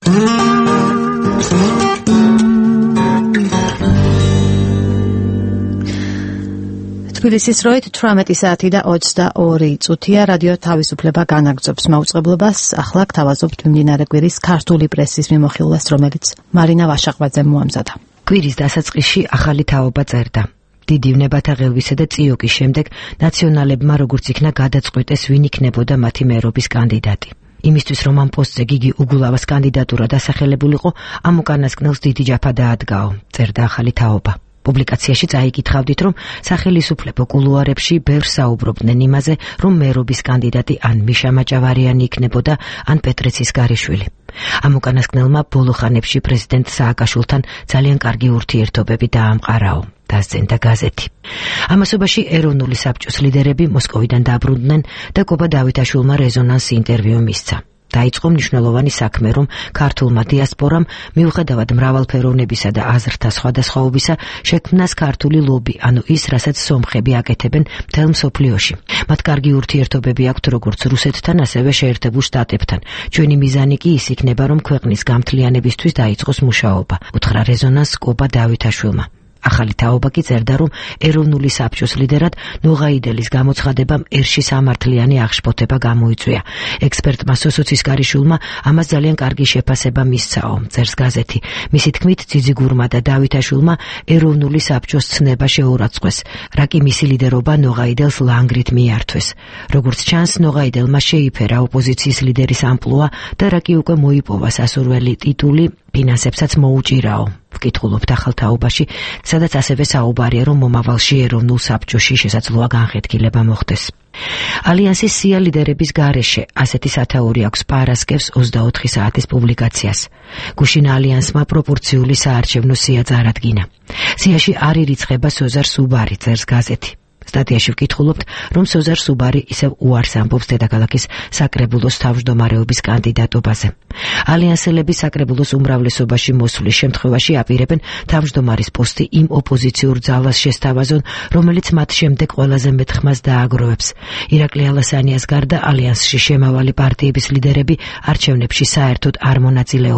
თბილისის დროით 18 საათი და 22 წუთია. რადიო თავისუფლება განაგრძობს მაუწყებლობას. ახლა გთავაზობთ მიმდინარე კვირის ქართული პრესის მიმოხილვას, რომელიც მარინა ვაშაყბაძემ მოამზადა. კვირის დასაწყისში ახალი თაობა წერდა. დიდი ვნებათა ღელვისა და წიოკის შემდეგ ნაციონალებმა როგორც იქნა გადაწყვეტეს, ვინ იქნებოდა მათი მერობის კანდიდატი. იმისთვის რომ ამ პოსტზე გიგი უგულავას კანდიდატურა დასახელებულიყო, ამ უკანასკნელს დიდი ჯაფა დაადგაო, წერდა ახალი თაობა. პუბლიკაციაში წაიკითხავდით, რომ სახელისუფლებო კულუარებში ბევრს საუბრობდნენ იმაზე, რომ მერობის კანდიდატი ან მიშა მაჭავარიანი იქნებოდა, ან პეტრეცის გარეშვილი. ამ უკანასკნელმა ბოლო ხანებში პრეზიდენტ სააკაშვილთან ძალიან კარგი ურთიერთობები დაამყარაო, დასძენდა გაზეთი. ამასობაში ეროვნული საბჭოს ლიდერები მოსკოვიდან დაბრუნდნენ და კობა დავითაშვილმა რეზონანს ინტერვიუ მისცა. დაიწყო მნიშვნელოვანი საქმე, რომ ქართულმა დიასპორამ მიუხედავად მრავალფეროვნებისა და აზრთა სხვადასხვაობისა შექმნას ქართული ლობი, ანუ ის, რასაც სომხები აკეთებენ მთელ მსოფლიოში. მათ კარგი ურთიერთობები აქვთ როგორც რუსეთთან, ასევე შეერთებულ შტატებთან. ჩვენი მიზანი კი ის იქნება, რომ ქვეყნის გამთლიანებისთვის დაიწყოს მუშაობა, უთხრა რეზონანს კობა დავითაშვილმა. ახალი თაობა კი წერდა, რომ ეროვნული საბჭოს ლიდერად ნოღაიდელის გამოცხადებამ ერში სამართლიანი აღშფოთება გამოიწვია. ექსპერტმა სოსოცისკარიშვილმა ამას ძალიან კარგი შეფასება მისცაო, წერს გაზეთი. მისი თქმით, ძიძიგურმა და დავითაშვილმა ეროვნული საბჭოს ცნება შეურაცხყვეს, რა კი მისი ლიდერობა ნოღაიდელს ლანგრით მიართვეს. როგორც ჩანს, ნოღაიდელმა შეიფერა ოპოზიციის ლიდერის ამპლუა და რა კი უკვე მოიპოვა სასურველი ტიტული, ფინანსებსაც მოუჭირაო. ვკითხულობთ ახალ თაობაში, სადაც ასევე საუბარია, რომ მომავალში ეროვნულ საბჭოში შესაძლოა განხეთქილება მოხდეს. ალიანსის სია ლიდერების გარეშე ასეთი სათაური აქვს პარასკევს 24 საათის პუბლიკაციას. გუშინ ალიანსმა პროპორციული საარჩევნო სია წარადგინა. სიაში არ ირიცხება სოზარ სუბარი, წერს გაზეთი. სტატიაში ვკითხულობთ, რომ სოზარ სუბარი ისევ უარს ამბობს დედაქალაქის საკრებულოს თავმჯდომარეობის კანდიდატობაზე. ალიანსელები საკრებულოს უმრავლესობაში მოსვლის შემთხვევაში აპირებენ თავმჯდომარის პოსტი იმ ოპოზიციურ ძალას შესთავაზონ, რომელიც მათ შემდეგ ყველაზე მეტ ხმას დააგროვებს. ირაკლი ალასანიას გარდა ალიანსში შემავალი პარტიების ლიდერები არჩევნებში საერთოდ არ მონაწილეობენ.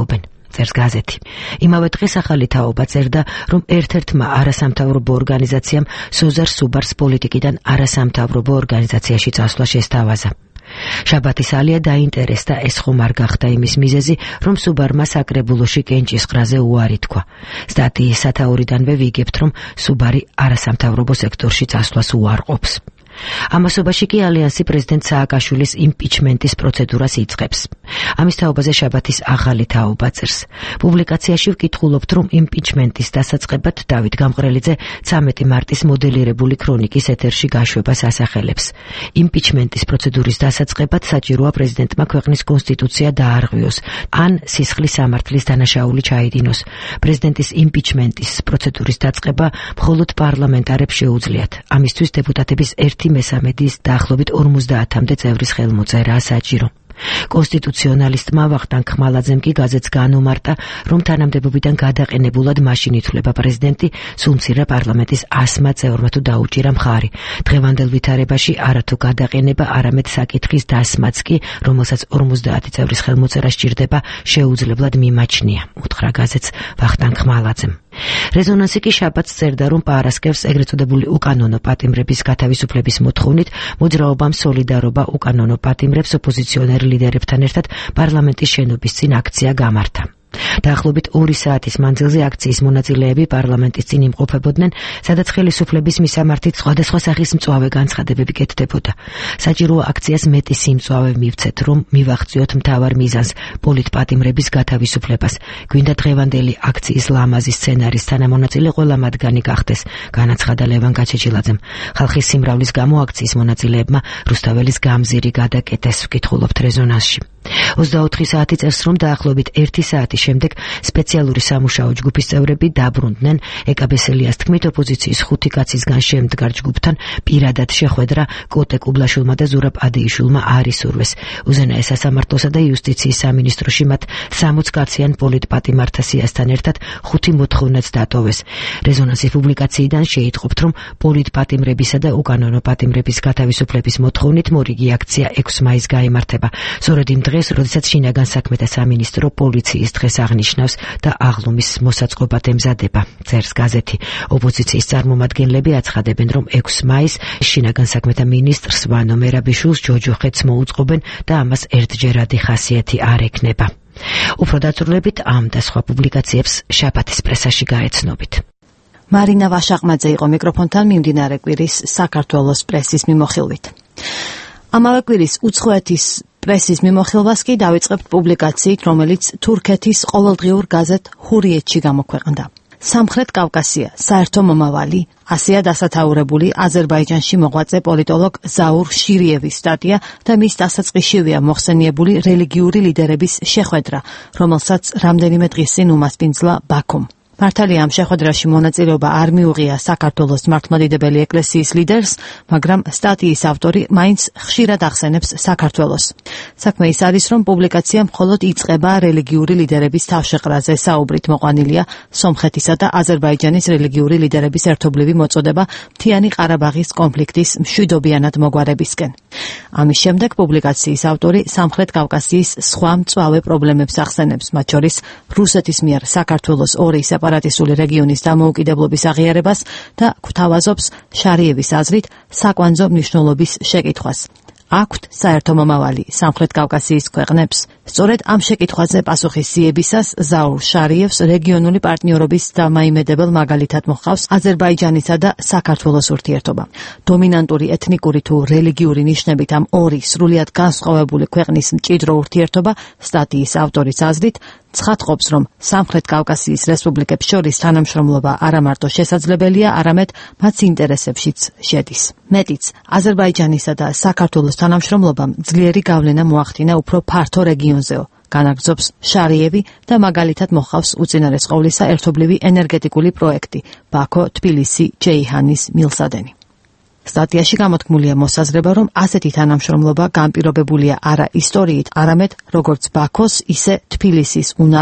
წერს გაზეთი. იმავე დღეს ახალი თაობა წერდა, რომ ერთ-ერთმა არასამთავრობო ორგანიზაციამ სოზარ სუბარს პოლიტიკიდან არასამთავრობო ორგანიზაციაში წასვლა შესთავაზა. შაბათის ალია დაინტერესდა, ეს ხომ არ გახდა იმის მიზეზი, რომ სუბარმა საკრებულოში კენჭისყრაზე უარი თქვა. სტატიის სათაურიდანვე ვიგებთ, რომ სუბარი არასამთავრობო სექტორში წასვლას უარყოფს. ამასობაში კი ალიანსი პრეზიდენტ სააკაშვილის იმპიჩმენტის პროცედურას იწყებს. ამის თაობაზე შაბათის ახალი თაობა წერს. პუბლიკაციაში ვკითხულობთ, რომ იმპიჩმენტის დასაწყებად დავით გამყრელიძე 13 მარტის მოდელირებული ქრონიკის ეთერში გაშვებას ასახელებს. იმპიჩმენტის პროცედურის დასაწყებად საჭიროა პრეზიდენტმა ქვეყნის კონსტიტუცია დაარღვიოს, ან სისხლის სამართლის დანაშაული ჩაიდინოს. პრეზიდენტის იმპიჩმენტის პროცედურის დაწყება მხოლოდ პარლამენტარებს შეუძლიათ. ამისთვის დეპუტატების 1/3 დაახლოებით 50-მდე წევრის ხელმოწერაა საჭირო. კონსტიტუციონალისტმა ვახტანგ ხმალაძემ კი გაზეთს განუმარტა, რომ თანამდებობიდან გადაყენებულად მაშინ ითვლება პრეზიდენტი, სულ მცირე პარლამენტის 100 წევრმა თუ დაუჭირა მხარი. დღევანდელ ვითარებაში არათუ გადაყენება, არამედ საკითხის დასმაც კი, რომელსაც 50 წევრის ხელმოწერა სჭირდება, შეუძლებლად მიმაჩნია, უთხრა გაზეთს ვახტანგ ხმალაძემ. რეზონანსი კი შაბათს წერდა, რომ პარასკევს ეგრეთ წოდებული უკანონო პატიმრების გათავისუფლების მოთხოვნით მოძრაობამ სოლიდარობა უკანონო პატიმრებს ოპოზიციონერ ლიდერებთან ერთად პარლამენტის შენობის წინ აქცია გამართა. დაახლოებით 2 საათის მანძილზე აქციის მონაწილეები პარლამენტის წინ იმყოფებოდნენ, სადაც ხელისუფლების მისამართით სხვადასხვა სახის მწვავე განცხადებები კეთდებოდა. საჭიროა აქციას მეტი სიმწვავე მივცეთ, რომ მივაღწიოთ მთავარ მიზანს, პოლიტპატიმრების გათავისუფლებას. გვინდა დღევანდელი აქციის ლამაზი სცენარის თანამონაწილე ყველა მათგანი გახდეს, განაცხადა ლევან გაჩეჩილაძემ. ხალხის სიმრავლის გამო აქციის მონაწილეებმა რუსთაველის გამზირი გადაკეთეს, ვკითხულობთ რეზონანსში. 24 საათი წერს, რომ დაახლოებით 1 საათის შემდეგ სპეციალური სამუშაო ჯგუფის წევრები დაბრუნდნენ. ეკაბესელიას თქმით, ოპოზიციის 5 კაცისგან შემდგარ ჯგუფთან პირადად შეხვედრა კოტე კუბლაშვილმა და ზურაბ ადეიშვილმა არ ისურვეს. უზენაეს სასამართლოსა და იუსტიციის სამინისტროში მათ 60 კაციან პოლიტპატიმართა სიასთან ერთად 5 მოთხოვნაც დატოვეს. რეზონანსის პუბლიკაციიდან შეიტყობთ, რომ პოლიტპატიმრებისა და უკანონო პატიმრების გათავისუფლების მოთხოვნით მორიგი აქცია 6 მაისს გაიმართება. სწორედ იმ დღეს, როდესაც შინაგან საქმეთა სამინისტრო პოლიციის დღეს აღნიშნავს და აღლუმის მოსაწყობად ემზადება, წერს გაზეთი. ოპოზიციის წარმომადგენლები აცხადებენ, რომ 6 მაისს შინაგან საქმეთა მინისტრს ვანო მერაბიშვილს ჯოჯოხეთს მოუწყობენ და ამას ერთჯერადი ხასიათი არ ექნება. უფრო დაწვრილებით ამ და სხვა პუბლიკაციებს შაბათის პრესაში გაეცნობით. მარინა ვაშაყმაძე იყო მიკროფონთან მიმდინარე კვირის საქართველოს პრესის მიმოხილვით. ამავე კვირის უცხოეთის პრესის მიმოხილვას კი დავიწყებთ პუბლიკაციით, რომელიც თურქეთის ყოველდღიურ გაზეთ ჰურიეთში გამოქვეყნდა. სამხრეთ კავკასია, საერთო მომავალი, ასეა დასათაურებული აზერბაიჯანში მოღვაწე პოლიტოლოგ ზაურ შირიევის სტატია და მის დასაწყისშივეა მოხსენიებული რელიგიური ლიდერების შეხვედრა, რომელსაც რამდენიმე დღის წინ უმასპინძლა ბაქომ. მართალია ამ შეხვედრაში მონაწილეობა არ მიუღია საქართველოს მართლმადიდებელი ეკლესიის ლიდერს, მაგრამ სტატიის ავტორი მაინც ხშირად ახსენებს საქართველოს. საქმე ის არის, რომ პუბლიკაცია მხოლოდ იწყება რელიგიური ლიდერების თავშეყრაზე, საუბრით მოყვანილია სომხეთისა და აზერბაიჯანის რელიგიური ლიდერების ერთობლივი მოწოდება მთიანი ყარაბაღის კონფლიქტის მშვიდობიანად მოგვარებისკენ. ამის შემდეგ პუბლიკაციის ავტორი სამხრეთ კავკასიის სხვა მწვავე პრობლემებს ახსენებს, მათ შორის რუსეთის მიერ საქართველოს ორი სეპარატისტული რეგიონის დამოუკიდებლობის აღიარებას და გვთავაზობს შარიევის აზრით საკვანძო მნიშვნელობის შეკითხვას. აქვთ საერთო მომავალი სამხრეთ კავკასიის ქვეყნებს? სწორედ ამ შეკითხვაზე პასუხისიებისას ზაურ შარიევს რეგიონული პარტნიორობის დამაიმედებელ მაგალითად მოჰყავს აზერბაიჯანისა და საქართველოს ურთიერთობა. დომინანტური ეთნიკური თუ რელიგიური ნიშნებით ამ ორი სრულიად განსხვავებული ქვეყნის მჭიდრო ურთიერთობა სტატიის ავტორის აზრით ცხადყოფს, რომ სამხრეთ კავკასიის რესპუბლიკებს შორის თანამშრომლობა არა მარტო შესაძლებელია, არამედ მათ ინტერესებშიც შედის. მეტიც, აზერბაიჯანისა და საქართველოს თანამშრომლობამ ძლიერი გავლენა მოახდინა უფრო ფართო რეგიონზეო, განაგრძობს შარიევი და მაგალითად მოჰყავს უწინარეს ყოვლისა ერთობლივი ენერგეტიკული პროექტი ბაქო-თბილისი-ჯეიჰანის მილსადენი. სტატიაში გამოთქმულია მოსაზრება, რომ ასეთი თანამშრომლობა განპირობებულია არა ისტორიით, არამედ როგორც ბაქოს, ისე თბილისის უნარით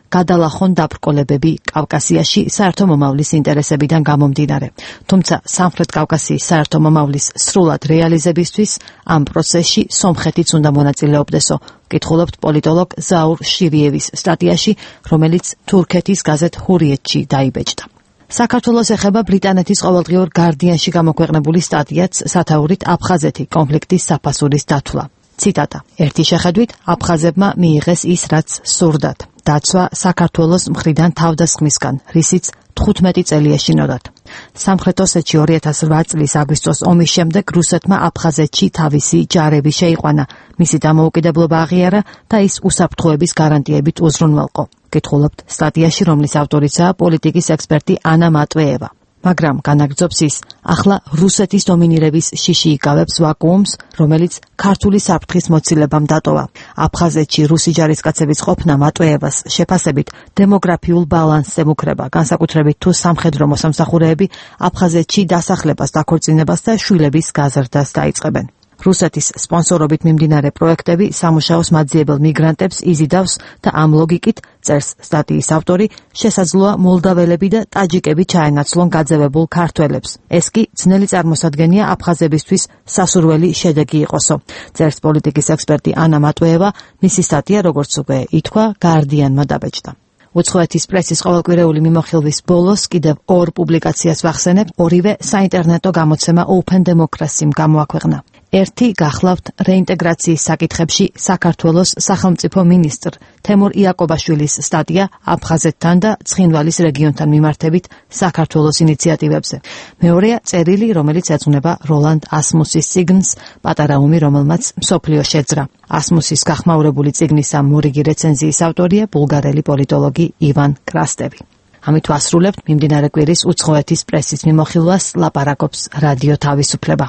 გადალახონ დაბრკოლებები კავკასიაში საერთო მომავლის ინტერესებიდან გამომდინარე. თუმცა სამხრეთ კავკასიის საერთო მომავლის სრულად რეალიზებისთვის ამ პროცესში სომხეთიც უნდა მონაწილეობდესო. კითხულობთ პოლიტოლოგ ზაურ შირიევის სტატიაში, რომელიც თურქეთის გაზეთ ჰურიეთში დაიბეჭდა. საქართველოს ეხება ბრიტანეთის ყოველდღიურ გარდიანში გამოქვეყნებული სტატიაც სათაურით აფხაზეთი კონფლიქტის საფასურის დათვლა. ციტატა: ერთი შეხედვით აფხაზებმა მიიღეს ის, რაც სურდათ. დაცვა საქართველოს მხრიდან თავდასხმისგან, რისიც 15 წელი ეშინოდათ. სამხრეთ ოსეთში 2008 წლის აგვისტოს ომის შემდეგ რუსეთმა აფხაზეთში თავისი ჯარები შეიყვანა. მისი დამოუკიდებლობა აღიარა და ის უსაფრთხოების გარანტიებით უზრუნველყო. კითხულობთ სტატიაში, რომლის ავტორიცაა პოლიტიკის ექსპერტი ანა მატვეევა. მაგრამ განაგრძობს ის, ახლა რუსეთის დომინირების შიში იკავებს ვაკუუმს, რომელიც ქართული საფრთხის მოცილებამ დატოვა. აფხაზეთში რუსი ჯარისკაცების ყოფნა მატვეევას შეფასებით დემოგრაფიულ ბალანსს ემუქრება, განსაკუთრებით თუ სამხედრო მოსამსახურეები აფხაზეთში დასახლებას, დაქორწინებას და შვილების გაზრდას დაიწყებენ. რუსეთის სპონსორობით მიმდინარე პროექტები სამუშაოს მაძიებელ მიგრანტებს იზიდავს და ამ ლოგიკით, წერს სტატიის ავტორი, შესაძლოა მოლდაველები და ტაჯიკები ჩაენაცვლონ გაძევებულ ქართველებს. ეს კი ძნელი წარმოსადგენია აფხაზებისთვის სასურველი შედეგი იყოსო. წერს პოლიტიკის ექსპერტი ანა მატვეევა, მისი სტატია, როგორც უკვე ითქვა, გარდიანმა დაბეჭდა. უცხოეთის პრესის ყოველკვირეული მიმოხილვის ბოლოს კიდევ ორ პუბლიკაციას ვახსენებ, ორივე საინტერნეტო გამოცემა Open Democracy-მ გამოაქვეყნა. ერთი გახლავთ რეინტეგრაციის საკითხებში საქართველოს სახელმწიფო მინისტრ თემურ იაკობაშვილის სტატია აფხაზეთთან და ცხინვალის რეგიონთან მიმართებით საქართველოს ინიციატივებზე. მეორეა წერილი, რომელიც ეძღვნება როლანდ ასმუსის წიგნს პატარა ომი, რომელმაც მსოფლიო შეძრა. ასმუსის გახმაურებული წიგნის ამ მორიგი რეცენზიის ავტორია ბულგარელი პოლიტოლოგი ივან კრასტევი. ამით ვასრულებთ მიმდინარე კვირის უცხოეთის პრესის მიმოხილვას, ლაპარაკობს რადიო თავისუფლება.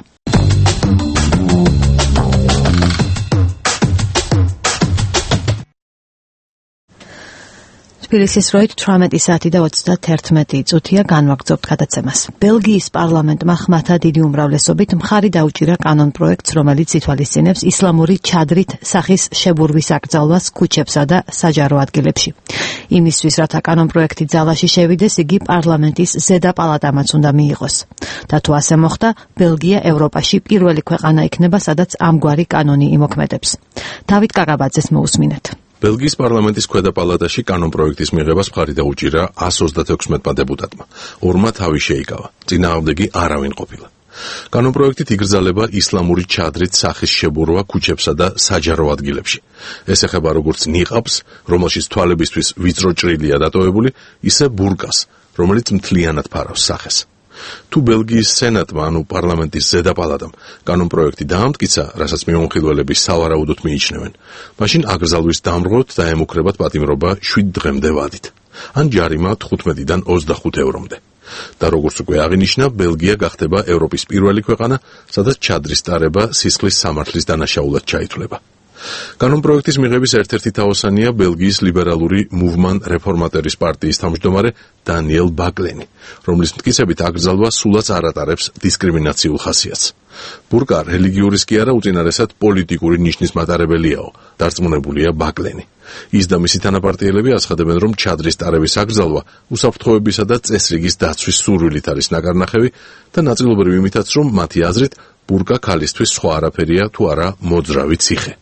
თბილისის როით 18 საათი და 31 წუთია განვაგრძობთ გადაცემას. ბელგიის პარლამენტმა ხმათა დიდი უმრავლესობით მხარი დაუჭირა კანონპროექტს, რომელიც ითვალისწინებს ისლამური ჩადრით სახის შებურვის აკრძალვას ქუჩებსა და საჯარო ადგილებში. იმისთვის, რათა კანონპროექტი ძალაში შევიდეს, იგი პარლამენტის ზედა პალატამაც უნდა მიიღოს. და თუ ასე მოხდა, ბელგია ევროპაში პირველი ქვეყანა იქნება, სადაც ამგვარი კანონი იმოქმედებს. დავით კაკაბაძეს მოусმინეთ. ბელგიის პარლამენტის ქვედა პალატაში კანონპროექტის მიღებას მხარი დაუჭირა 136 დეპუტატმა. ორმა თავი შეიკავა. წინააღმდეგი არავინ ყოფილა. კანონპროექტით იგრძალება ისლამური ჩადრით სახის შებურვა ქუჩებსა და საჯარო ადგილებში. ეს ეხება როგორც ნიყაბს, რომელშიც თვალებისთვის ვიწრო ჭრილია დატოვებული, ისე ბურკას, რომელიც მთლიანად ფარავს სახეს. თუ ბელგიის სენატმა, ანუ პარლამენტის ზედა პალატამ, კანონპროექტი დაამტკიცა, რასაც მიმოხილველები სავარაუდოდ მიიჩნევენ, მაშინ აკრძალვის დამრღვევთ და ემუქრებათ პატიმრობა 7 დღემდე ვადით, ან ჯარიმა 15-დან 25 ევრომდე. და როგორც უკვე აღინიშნა, ბელგია გახდება ევროპის პირველი ქვეყანა, სადაც ჩადრის ტარება სისხლის სამართლის დანაშაულად ჩაითვლება. კანონპროექტის მიღების ერთ-ერთი თაოსანია ბელგიის ლიბერალური მუვმან რეფორმატერის პარტიის თავმჯდომარე დანიელ ბაკლენი, რომლის მტკიცებით აკრძალვა სულაც არ ატარებს დისკრიმინაციულ ხასიათს. ბურკა რელიგიურის კი არა, უწინარესად პოლიტიკური ნიშნის მატარებელიაო, დარწმუნებულია ბაკლენი. ის და მისი თანაპარტიელები აცხადებენ, რომ ჩადრის ტარების აკრძალვა უსაფრთხოებისა და წესრიგის დაცვის სურვილით არის ნაკარნახევი და ნაწილობრივ იმითაც, რომ მათი აზრით ბურკა ქალისთვის სხვა არაფერია თუ არა მოძრავი ციხე.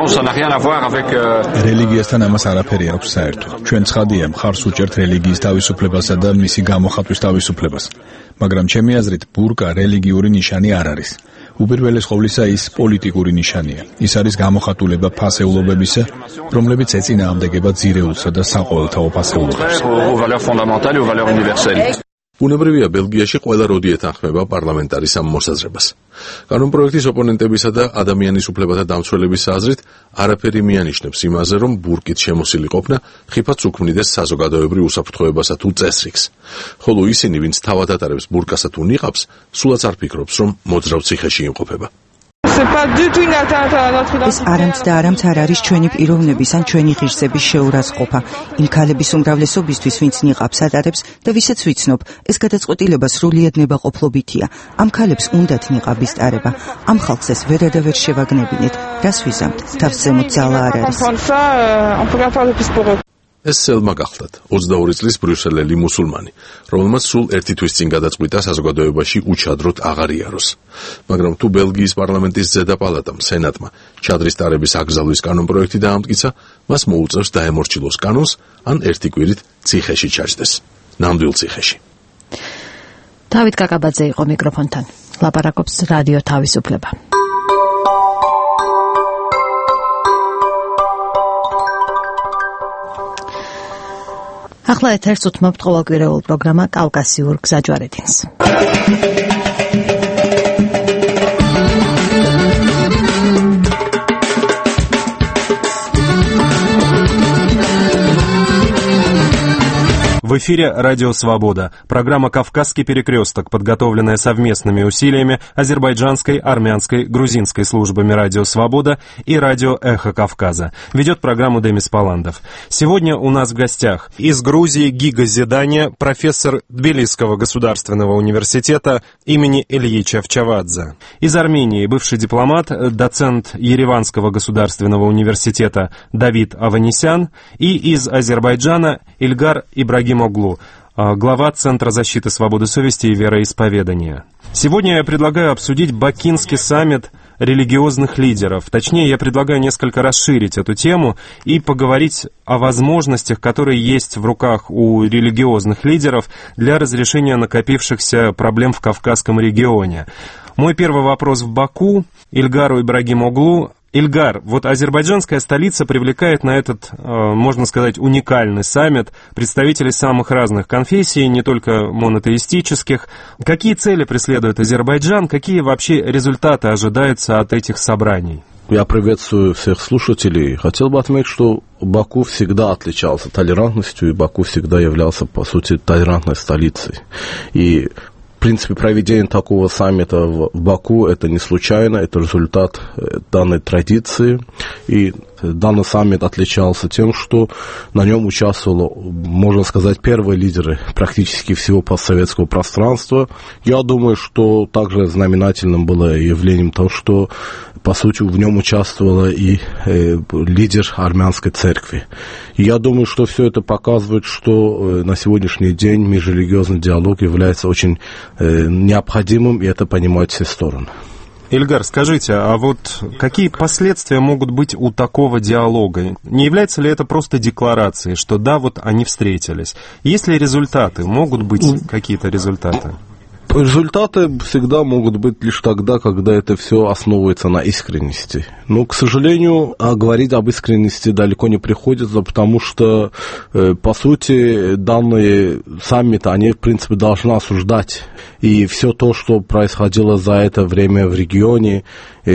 რელიგიასთან ამას არაფერი აქვს საერთო. ჩვენ ცხადია, მხარს უჭერთ რელიგიის თავისუფლებასა და მისი გამოხატვის თავისუფლებას. მაგრამ ჩემი აზრით, ბურკა რელიგიური ნიშანი არ არის. უპირველეს ყოვლისა ის პოლიტიკური ნიშანია. ის არის გამოხატულება ფასეულობებისა, რომლებიც ეწინააღმდეგება ძირეულსა და საყოველთაო ფასეულობებს. ბუნებრივია, ბელგიაში ყველა როდი ეთანხმება პარლამენტარის ამ მოსაზრებას. კანონპროექტის ოპონენტებისა და ადამიანის უფლებათა დამცველების აზრით, არაფერი მიანიშნებს იმაზე, რომ ბურკით შემოსილი ყოფნა ხიფათს უქმნიდეს საზოგადოებრივ უსაფრთხოებასა თუ წესრიგს. ხოლო ისინი, ვინც თავად ატარებს ბურკასა თუ ნიყაბს, სულაც არ ფიქრობს, რომ მოძრავ ციხეში იმყოფება. ეს არამც და არამც არ არის ჩვენი პიროვნების ან ჩვენი ღირსების შეურაცხყოფა. იმ ქალების უმრავლესობისთვის, ვინც ნიყაბს ატარებს და ვისაც ვიცნობ, ეს გადაწყვეტილება სრულიად ნებაყოფლობითია. ამ ქალებს უნდათ ნიყაბის ტარება. ამ ხალხს ეს ვერა და ვერ შევაგნებინეთ. რას ვიზამთ? თავს ზემოთ ძალა არ არის. ეს სელმა გახლდათ 22 წლის ბრიუსელელი მუსულმანი, რომელმაც სულ ერთი თვის წინ გადაწყვიტა საზოგადოებაში უჩადროდ აღარ იაროს. მაგრამ თუ ბელგიის პარლამენტის ზედა პალატამ, სენატმა ჩადრის ტარების აკრძალვის კანონპროექტი დაამტკიცა, მას მოუწევს დაემორჩილოს კანონს, ან ერთი კვირით ციხეში ჩაჯდეს. ნამდვილ ციხეში. დავით კაკაბაძე იყო მიკროფონთან. ლაპარაკობს რადიო თავისუფლება. ახლა ეთერს უთმობთ ყოველკვირეულ პროგრამა კავკასიურ გზაჯვარედინს. В эфире «Радио Свобода», программа «Кавказский перекресток», подготовленная совместными усилиями азербайджанской, армянской, грузинской службами «Радио Свобода» и «Радио Эхо Кавказа». Ведет программу Демис Паландов. Сегодня у нас в гостях из Грузии Гига Зидания, профессор Тбилисского государственного университета имени Ильича Чавадзе. Из Армении бывший дипломат, доцент Ереванского государственного университета Давид Аванесян и из Азербайджана Ильгар Ибрагимоглу, глава Центра защиты свободы совести и вероисповедания. Сегодня я предлагаю обсудить Бакинский саммит религиозных лидеров. Точнее, я предлагаю несколько расширить эту тему и поговорить о возможностях, которые есть в руках у религиозных лидеров для разрешения накопившихся проблем в Кавказском регионе. Мой первый вопрос в Баку Ильгару Ибрагимоглу. Ильгар, вот азербайджанская столица привлекает на этот, можно сказать, уникальный саммит представителей самых разных конфессий, не только монотеистических. Какие цели преследует Азербайджан, какие вообще результаты ожидаются от этих собраний? Я приветствую всех слушателей. Хотел бы отметить, что Баку всегда отличался толерантностью, и Баку всегда являлся, по сути, толерантной столицей. И в принципе, проведение такого саммита в Баку – это не случайно, это результат данной традиции. И данный саммит отличался тем, что на нем участвовало, можно сказать, первые лидеры практически всего постсоветского пространства. Я думаю, что также знаменательным было явлением то, что, по сути, в нем участвовала и лидер армянской церкви. И я думаю, что все это показывает, что на сегодняшний день межрелигиозный диалог является очень необходимым, и это понимают все стороны. Ильгар, скажите, а вот какие последствия могут быть у такого диалога? Не является ли это просто декларацией, что да, вот они встретились? Есть ли результаты? Могут быть какие-то результаты? Результаты всегда могут быть лишь тогда, когда это все основывается на искренности. Но, к сожалению, говорить об искренности далеко не приходится, потому что, по сути, данные саммиты, они, в принципе, должны осуждать. И все то, что происходило за это время в регионе,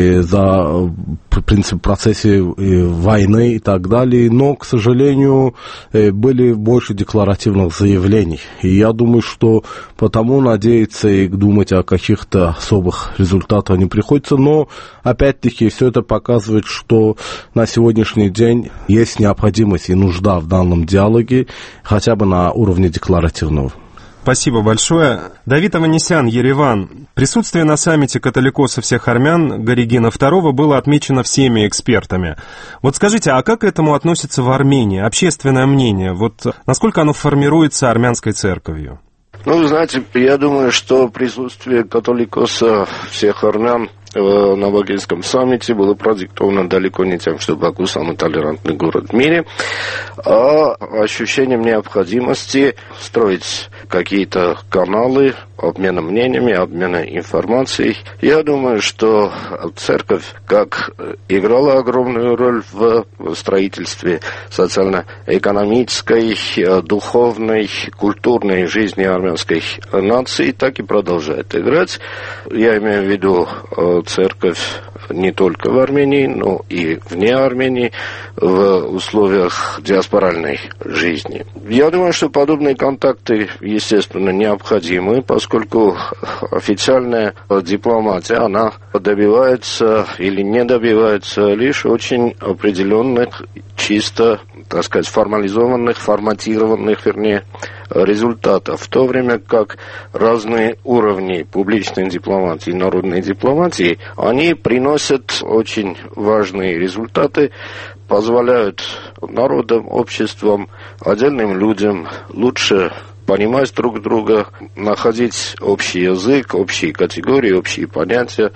в принципе, в процессе войны и так далее. Но, к сожалению, были больше декларативных заявлений. И я думаю, что потому надеяться и думать о каких-то особых результатах не приходится. Но, опять-таки, все это показывает, что на сегодняшний день есть необходимость и нужда в данном диалоге, хотя бы на уровне декларативного. Спасибо большое. Давид Аванесян, Ереван. Присутствие на саммите католикоса всех армян Горегина II было отмечено всеми экспертами. Вот скажите, а как к этому относится в Армении? Общественное мнение, вот насколько оно формируется армянской церковью? Ну, вы знаете, я думаю, что присутствие католикоса всех армян на Бакинском саммите было продиктовано далеко не тем, что Баку самый толерантный город в мире, а ощущением необходимости строить какие-то каналы обмена мнениями, обмена информацией. Я думаю, что церковь как играла огромную роль в строительстве социально-экономической, духовной, культурной жизни армянской нации, так и продолжает играть. Я имею в виду церковь не только в Армении, но и вне Армении в условиях диаспоральной жизни. Я думаю, что подобные контакты, естественно, необходимы, поскольку официальная дипломатия, она добивается или не добивается лишь очень определенных, чисто, так сказать, формализованных, форматированных, вернее, результата, в то время как разные уровни публичной дипломатии и народной дипломатии, они приносят очень важные результаты, позволяют народам, обществам, отдельным людям лучше понимать друг друга, находить общий язык, общие категории, общие понятия.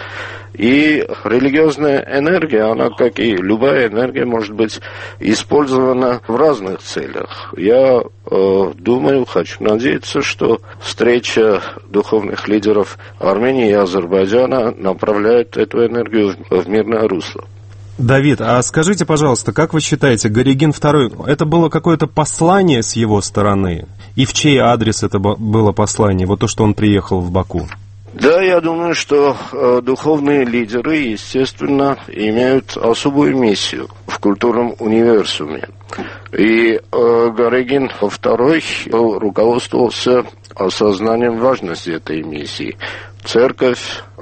И религиозная энергия, она, как и любая энергия, может быть использована в разных целях. Я думаю, хочу надеяться, что встреча духовных лидеров Армении и Азербайджана направляет эту энергию в мирное русло. Давид, а скажите, пожалуйста, как вы считаете, Горегин II, это было какое-то послание с его стороны? И в чей адрес это было послание, вот то, что он приехал в Баку? Да, я думаю, что духовные лидеры, естественно, имеют особую миссию в культурном универсуме. И Горегин II руководствовался осознанием важности этой миссии. Церковь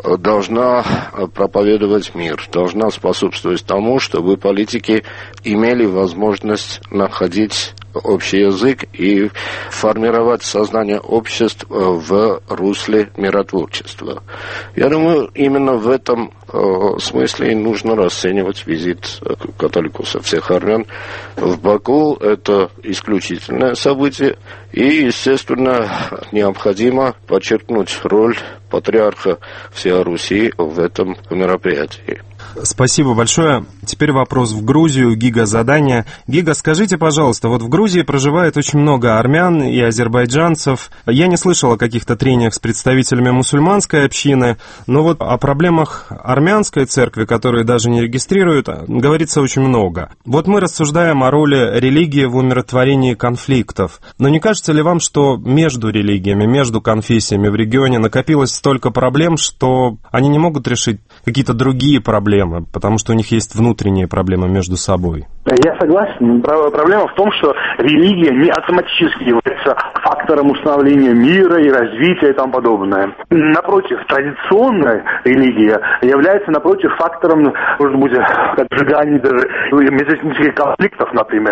должна проповедовать мир, должна способствовать тому, чтобы политики имели возможность находить общий язык и формировать сознание обществ в русле миротворчества. Я думаю, именно в этом смысле нужно расценивать визит католикосов всех армян в Баку. Это исключительное событие, и, естественно, необходимо подчеркнуть роль патриарха всей Руси в этом мероприятии. Спасибо большое. Теперь вопрос в Грузию. Гига, задание. Гига, скажите, пожалуйста, вот в Грузии проживает очень много армян и азербайджанцев. Я не слышал о каких-то трениях с представителями мусульманской общины, но вот о проблемах армянской церкви, которые даже не регистрируют, говорится очень много. Вот мы рассуждаем о роли религии в умиротворении конфликтов. Но не кажется ли вам, что между религиями, между конфессиями в регионе накопилось столько проблем, что они не могут решить какие-то другие проблемы, потому что у них есть внутренние проблемы между собой? Я согласен. Проблема в том, что религия не автоматически является фактором установления мира и развития и тому подобное. Напротив, традиционная религия является, напротив, фактором, может быть, сжигания даже межэтнических конфликтов, например.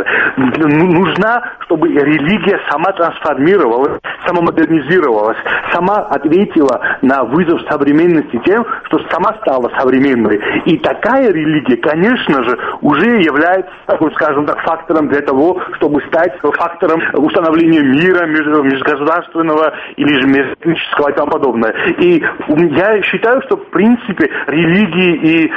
Нужна, чтобы религия сама трансформировалась, сама модернизировалась, сама ответила на вызов современности тем, что сама стала современной. И такая религия, конечно же, уже является, скажем так, фактором для того, чтобы стать фактором установления мира межгосударственного или же межэтнического и тому подобное. И я считаю, что в принципе религии и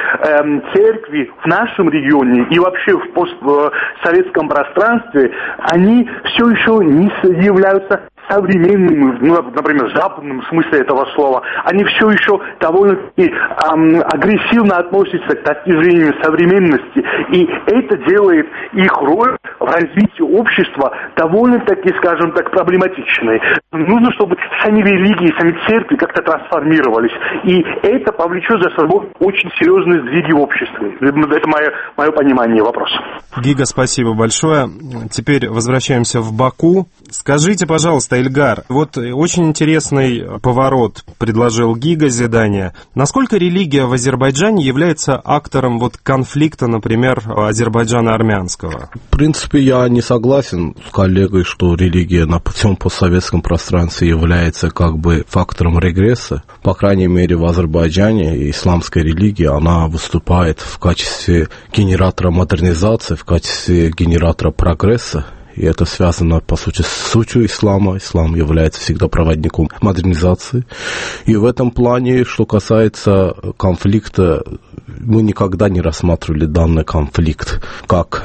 церкви в нашем регионе и вообще в постсоветском пространстве, они все еще не являются современным, например, в западном смысле этого слова. Они все еще довольно-таки агрессивно относятся к достижению современности. И это делает их роль в развитии общества довольно-таки, скажем так, проблематичной. Нужно, чтобы сами религии, сами церкви как-то трансформировались. И это повлечет за собой очень серьезные сдвиги в обществе. Это мое понимание вопроса. Гига, спасибо большое. Теперь возвращаемся в Баку. Скажите, пожалуйста, Ильгар, вот очень интересный поворот предложил Гига задание. Насколько религия в Азербайджане является актором вот конфликта, например, азербайджано-армянского? В принципе, я не согласен с коллегой, что религия на всем постсоветском пространстве является как бы фактором регресса. По крайней мере, в Азербайджане исламская религия, она выступает в качестве генератора модернизации, в качестве генератора прогресса. И это связано, по сути, с сутью ислама. Ислам является всегда проводником модернизации. И в этом плане, что касается конфликта, мы никогда не рассматривали данный конфликт как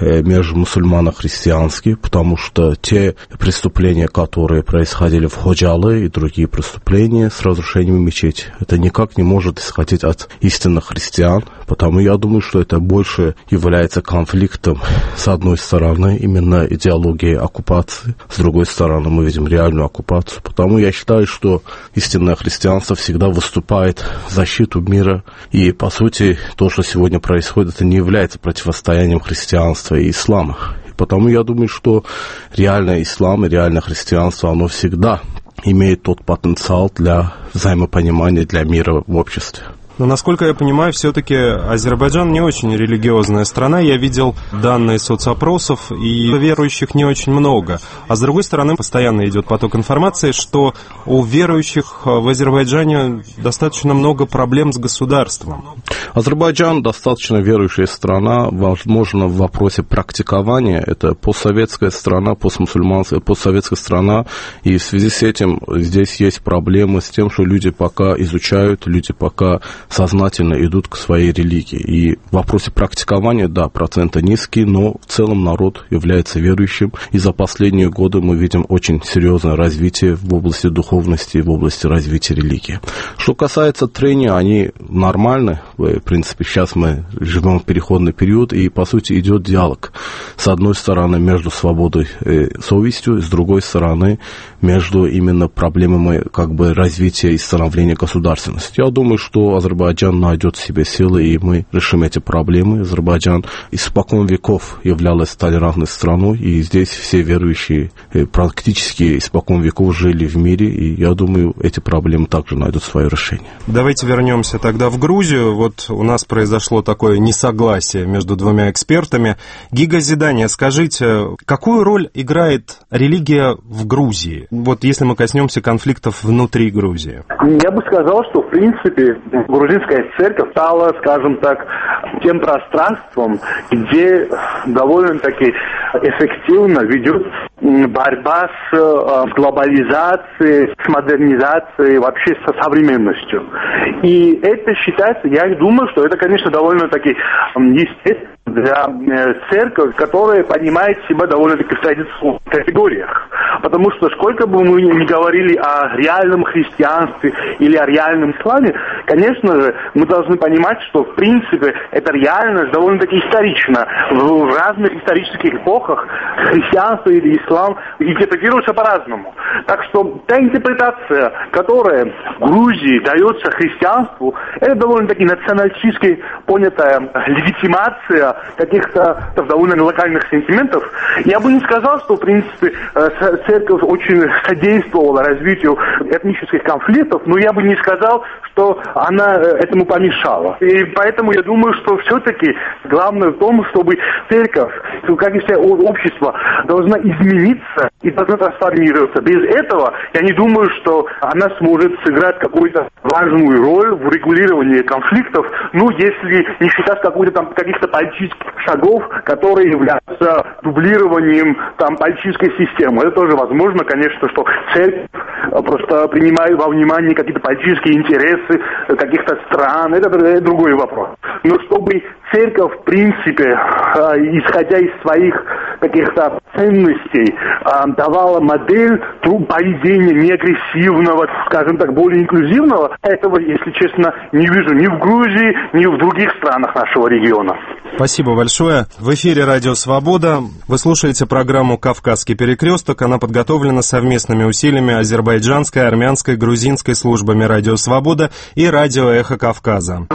межмусульмано-христианский, потому что те преступления, которые происходили в Ходжале и другие преступления с разрушением мечети, это никак не может исходить от истинных христиан. Потому я думаю, что это больше является конфликтом, с одной стороны, именно идеологии оккупации, с другой стороны, мы видим реальную оккупацию. Потому я считаю, что истинное христианство всегда выступает в защиту мира. И, по сути, то, что сегодня происходит, это не является противостоянием христианства и ислама. И потому я думаю, что реальный ислам и реальное христианство, оно всегда имеет тот потенциал для взаимопонимания, для мира в обществе. Но, насколько я понимаю, все-таки Азербайджан не очень религиозная страна. Я видел данные соцопросов, и верующих не очень много. А с другой стороны, постоянно идет поток информации, что у верующих в Азербайджане достаточно много проблем с государством. Азербайджан достаточно верующая страна, возможно, в вопросе практикования. Это постсоветская страна, постмусульманская, постсоветская страна, и в связи с этим здесь есть проблемы с тем, что люди пока изучают, люди пока сознательно идут к своей религии. И в вопросе практикования, да, проценты низкие, но в целом народ является верующим, и за последние годы мы видим очень серьезное развитие в области духовности, в области развития религии. Что касается трения, они нормальны. В принципе, сейчас мы живем в переходный период, и, по сути, идет диалог. С одной стороны, между свободой и совестью, с другой стороны, между именно проблемами развития и становления государственности. Я думаю, что Азербайджан найдет в себе силы, и мы решим эти проблемы. Азербайджан испокон веков являлась толерантной страной, и здесь все верующие практически испокон веков жили в мире, и я думаю, эти проблемы также найдут свое решение. Давайте вернемся тогда в Грузию. Вот у нас произошло такое несогласие между двумя экспертами. Гига Зидания, скажите, какую роль играет религия в Грузии? Вот если мы коснемся конфликтов внутри Грузии. Я бы сказал, что, в принципе, грузинская церковь стала, скажем так, тем пространством, где довольно-таки эффективно ведет борьба с глобализацией, с модернизацией, вообще со современностью. И это считается, я думаю, что это, конечно, довольно-таки естественно для церкви, которая понимает себя довольно-таки в традиционных категориях. Потому что сколько бы мы ни говорили о реальном христианстве или о реальном исламе, конечно же, мы должны понимать, что, в принципе, эта реальность довольно-таки исторична. В разных исторических эпохах христианство или ислам интерпретируются по-разному. Так что та интерпретация, которая в Грузии дается христианству, это довольно-таки националистически понятая легитимация каких-то довольно локальных сентиментов. Я бы не сказал, что, в принципе, церковь очень содействовала развитию этнических конфликтов, но я бы не сказал, что она этому помешала. И поэтому я думаю, что все-таки главное в том, чтобы церковь, как и все общество, должна измениться и должна трансформироваться. Без этого я не думаю, что она сможет сыграть какую-то важную роль в регулировании конфликтов, если не считать каких-то политических шагов, которые являются дублированием политической системы. Это тоже возможно, конечно, что церковь просто принимает во внимание какие-то политические интересы каких-то стран, это другой вопрос. Но чтобы церковь, в принципе, исходя из своих каких-то ценностей, давала модель поведения неагрессивного, скажем так, более инклюзивного, этого, если честно, не вижу ни в Грузии, ни в других странах нашего региона. Спасибо большое. В эфире «Радио Свобода». Вы слушаете программу «Кавказский перекресток». Она подготовлена совместными усилиями азербайджанской, армянской, грузинской службами «Радио Свобода» и «Радио Эхо Кавказа».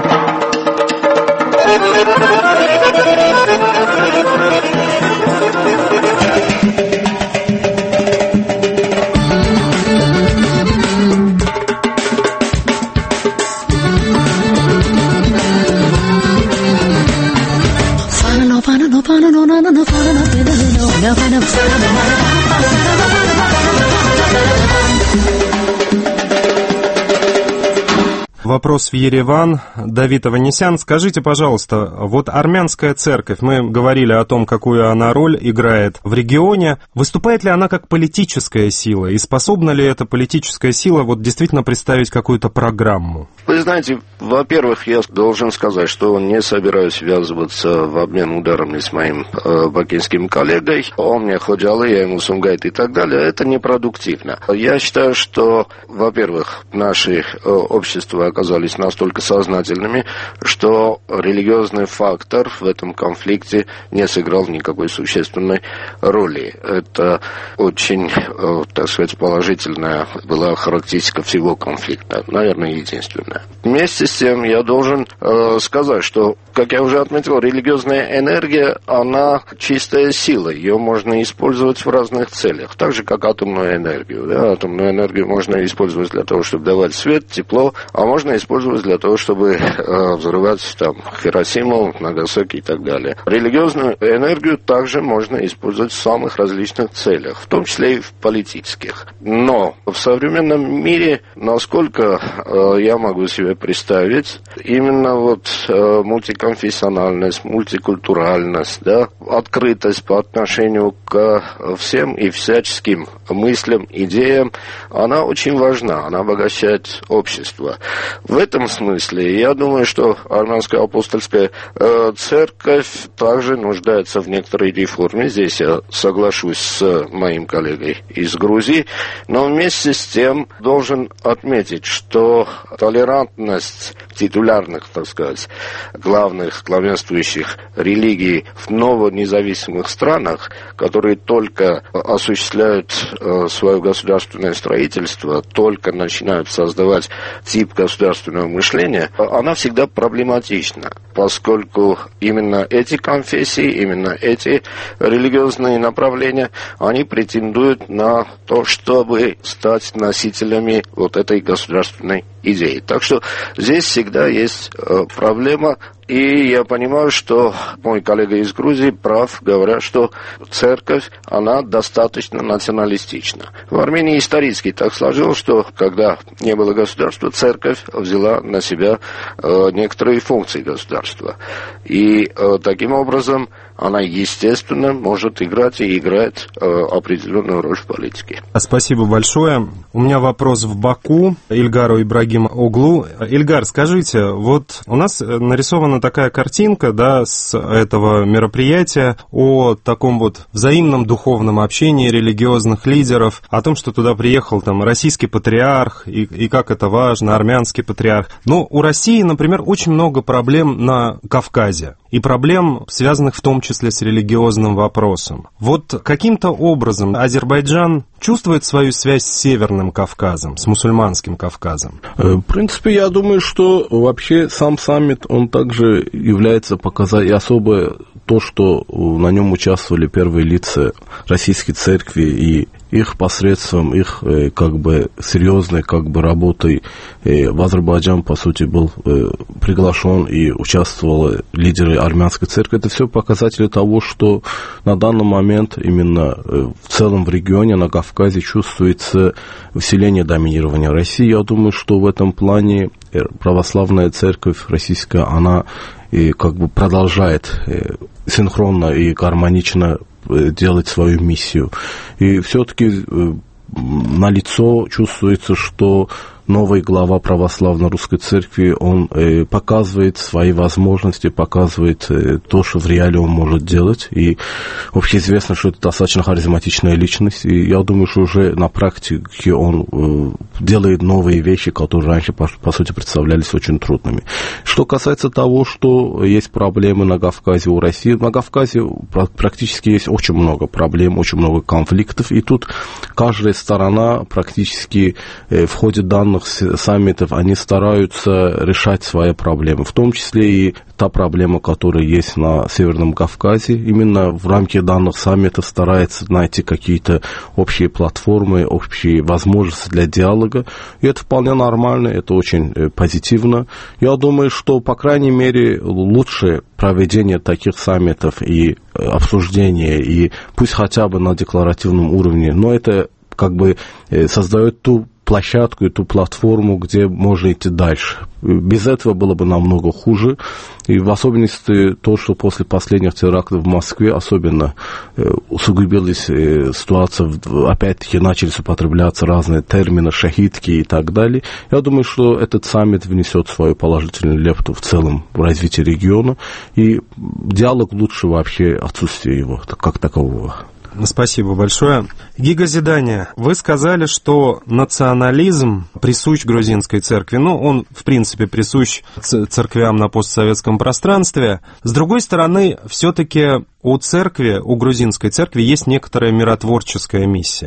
Вопрос в Ереван. Давид Аванесян, скажите, пожалуйста, вот армянская церковь, мы говорили о том, какую она роль играет в регионе, выступает ли она как политическая сила, и способна ли эта политическая сила действительно представить какую-то программу? Вы знаете, во-первых, я должен сказать, что не собираюсь ввязываться в обмен ударами с моим бакинским коллегой. Он мне ходил, я ему сумгайт и так далее. Это непродуктивно. Я считаю, что, во-первых, наши общества оказались настолько сознательными, что религиозный фактор в этом конфликте не сыграл никакой существенной роли. Это очень, так сказать, положительная была характеристика всего конфликта, наверное, единственная. Вместе с тем я должен сказать, что, как я уже отметил, религиозная энергия, она чистая сила, ее можно использовать в разных целях, так же, как атомную энергию. Да? Атомную энергию можно использовать для того, чтобы давать свет, тепло, а можно можно использовать для того, чтобы взрывать там Хиросиму, Нагасаки и так далее. Религиозную энергию также можно использовать в самых различных целях, в том числе и в политических. Но в современном мире, насколько я могу себе представить, именно вот мультиконфессиональность, мультикультуральность, да, открытость по отношению ко всем и всяческим мыслям, идеям, она очень важна, она обогащает общество. В этом смысле я думаю, что Армянская апостольская церковь также нуждается в некоторой реформе. Здесь я соглашусь с моим коллегой из Грузии, но вместе с тем должен отметить, что толерантность титулярных, так сказать, главных, главенствующих религий в новонезависимых странах, которые только осуществляют свое государственное строительство, только начинают создавать тип государственного мышления, она всегда проблематична, поскольку именно эти конфессии, именно эти религиозные направления, они претендуют на то, чтобы стать носителями вот этой государственной идеи. Так что здесь всегда есть проблема. И я понимаю, что мой коллега из Грузии прав, говоря, что церковь, она достаточно националистична. В Армении исторически так сложилось, что когда не было государства, церковь взяла на себя некоторые функции государства. И таким образом она, естественно, может играть и играет определенную роль в политике. Спасибо большое. У меня вопрос в Баку Ильгару Ибрагим Оглу. Ильгар, скажите, вот у нас нарисована такая картинка, да, с этого мероприятия о таком вот взаимном духовном общении религиозных лидеров, о том, что туда приехал там российский патриарх и как это важно, армянский патриарх. Но у России, например, очень много проблем на Кавказе. И проблем, связанных в том числе с религиозным вопросом. Вот каким-то образом Азербайджан чувствует свою связь с Северным Кавказом, с мусульманским Кавказом? В принципе, я думаю, что вообще сам саммит, он также является показателем, и особо то, что на нем участвовали первые лица российской церкви и их посредством, их как бы серьезной как бы работой в Азербайджан, по сути, был приглашен и участвовали лидеры армянской церкви. Это все показатели того, что на данный момент именно в целом в регионе, на Кавказе чувствуется усиление доминирования России. Я думаю, что в этом плане православная церковь российская, она и как бы продолжает синхронно и гармонично делать свою миссию. И все-таки налицо чувствуется, что новый глава православно-русской церкви, он показывает свои возможности, показывает то, что в реале он может делать. И общеизвестно, что это достаточно харизматичная личность. И я думаю, что уже на практике он делает новые вещи, которые раньше, по сути, представлялись очень трудными. Что касается того, что есть проблемы на Кавказе у России, на Кавказе практически есть очень много проблем, очень много конфликтов. И тут каждая сторона практически в ходе данных саммитов, они стараются решать свои проблемы, в том числе и та проблема, которая есть на Северном Кавказе. Именно в рамках данных саммитов старается найти какие-то общие платформы, общие возможности для диалога. И это вполне нормально, это очень позитивно. Я думаю, что, по крайней мере, лучше проведение таких саммитов и обсуждения, и пусть хотя бы на декларативном уровне, но это как бы создает ту площадку и ту платформу, где можно идти дальше. Без этого было бы намного хуже. И в особенности то, что после последних терактов в Москве особенно усугубилась ситуация, опять-таки начались употребляться разные термины, шахидки и так далее. Я думаю, что этот саммит внесет свою положительную лепту в целом в развитие региона. И диалог лучше вообще отсутствие его, как такового. Спасибо большое. Гига Зидания, вы сказали, что национализм присущ грузинской церкви. Ну, он, в принципе, присущ церквям на постсоветском пространстве. С другой стороны, все-таки у церкви, у грузинской церкви есть некоторая миротворческая миссия.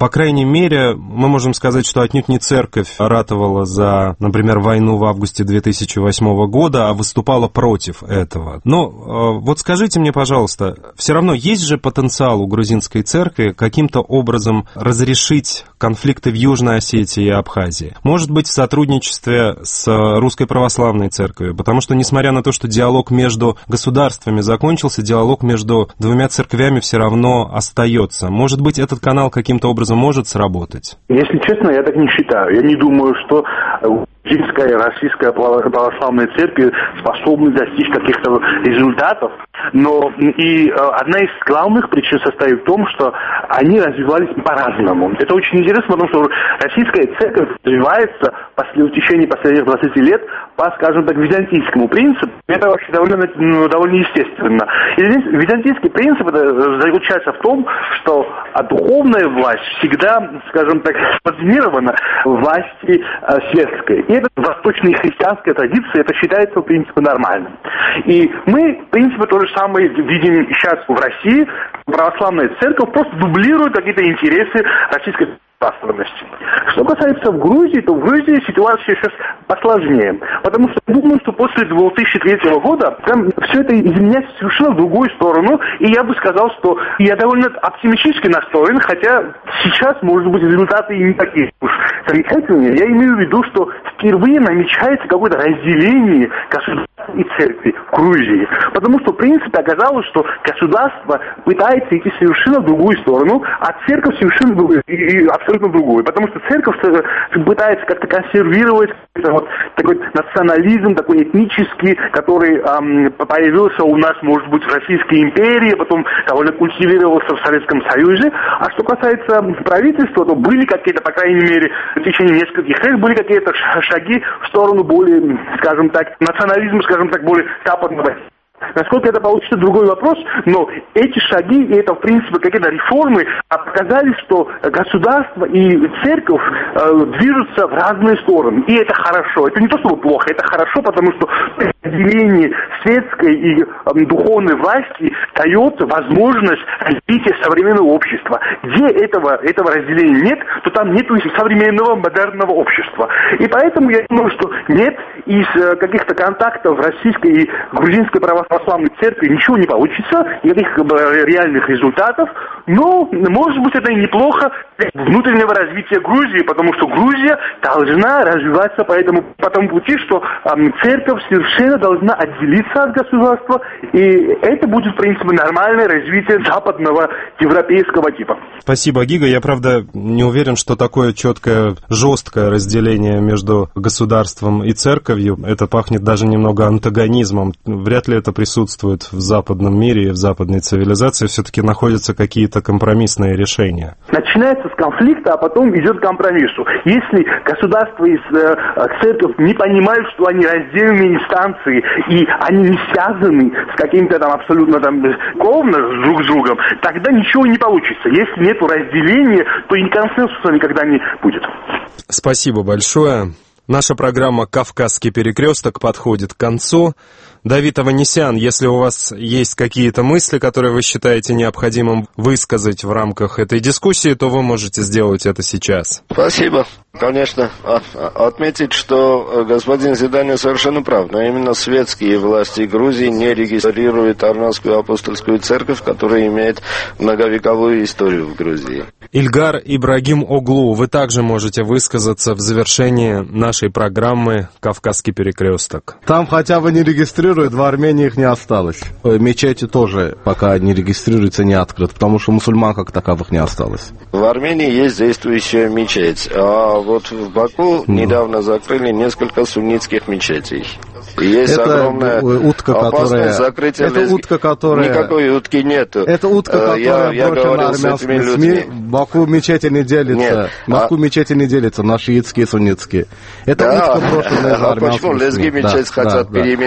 По крайней мере, мы можем сказать, что отнюдь не церковь ратовала за, например, войну в августе 2008 года, а выступала против этого. Но вот скажите мне, пожалуйста, все равно есть же потенциал у грузинской церкви каким-то образом разрешить конфликты в Южной Осетии и Абхазии? Может быть, в сотрудничестве с Русской Православной Церковью? Потому что, несмотря на то, что диалог между государствами закончился, диалог между двумя церквями все равно остается. Может быть, этот канал каким-то образом может сработать? Если честно, я так не считаю. Я не думаю, что грузинская и российская православная церкви способны достичь каких-то результатов. Но и одна из главных причин состоит в том, что они развивались по-разному. Это очень интересно, потому что российская церковь развивается в течение последних 20 лет по, скажем так, византийскому принципу. Это вообще довольно естественно. И здесь византийский принцип заключается в том, что духовная власть всегда, скажем так, субординирована власти светской. И это восточная христианская традиция, это считается, в принципе, нормальным. И мы, в принципе, то же самое видим сейчас в России. Православная церковь просто дублирует какие-то интересы российской государственности. Что касается в Грузии, то в Грузии ситуация сейчас посложнее. Потому что я думаю, что после 2003 года там все это изменяется совершенно в другую сторону. И я бы сказал, что я довольно оптимистически настроен, хотя сейчас, может быть, результаты и не такие уж замечательные. Я имею в виду, что впервые намечается какое-то разделение государства и церкви в Грузии. Потому что, в принципе, оказалось, что государство пытается идти совершенно в другую сторону, а церковь совершенно абсолютно другую. Потому что церковь пытается как-то консервировать вот такой национализм, такой этнический, который появился у нас, может быть, в Российской империи, потом довольно культивировался в Советском Союзе. А что касается правительства, то были какие-то, по крайней мере, в течение нескольких лет были какие-то шаги в сторону более, скажем так, национализма, скажем так, более западного. Насколько это получится, другой вопрос, но эти шаги и это, в принципе, какие-то реформы показали, что государство и церковь движутся в разные стороны. И это хорошо. Это не то, чтобы плохо, это хорошо, потому что разделение светской и духовной власти дает возможность развития современного общества. Где этого разделения нет, то там нет современного модерного общества. И поэтому я думаю, что нет из каких-то контактов российской и грузинской православной церкви ничего не получится, никаких реальных результатов, но, может быть, это и неплохо для внутреннего развития Грузии, потому что Грузия должна развиваться по тому пути, что церковь совершенно должна отделиться от государства, и это будет, в принципе, нормальное развитие западного европейского типа. Спасибо, Гига. Я, правда, не уверен, что такое четкое, жесткое разделение между государством и церковью, это пахнет даже немного антагонизмом. Вряд ли это присутствует в западном мире и в западной цивилизации, все-таки находятся какие-то компромиссные решения. Начинается с конфликта, а потом идет к компромиссу. Если государство и церковь не понимают, что они раздельные инстанции, и они не связаны с каким-то там абсолютно кровно друг с другом, тогда ничего не получится. Если нет разделения, то и консенсуса никогда не будет. Спасибо большое. Наша программа «Кавказский перекресток» подходит к концу. Давид Аванесян, если у вас есть какие-то мысли, которые вы считаете необходимым высказать в рамках этой дискуссии, то вы можете сделать это сейчас. Спасибо. Конечно, отметить, что господин Зиданин совершенно прав, но именно светские власти Грузии не регистрируют Армянскую апостольскую церковь, которая имеет многовековую историю в Грузии. Ильгар Ибрагим Оглу, вы также можете высказаться в завершении нашей программы «Кавказский перекресток». Там хотя бы не регистрируют, в Армении их не осталось. Мечети тоже пока не регистрируются, не открыты, потому что мусульман как таковых не осталось. В Армении есть действующая мечеть, а вот в Баку недавно закрыли несколько суннитских мечетей. И есть это огромная утка, опасность закрытия. Это утка, которая... Никакой утки нету. Это утка, которая брошена армянскими СМИ. Баку мечети не делится. Нет. Баку мечети не делится на шиитские и суннитские. Это утка, брошенная за армянскими СМИ. Почему лезги мечеть хотят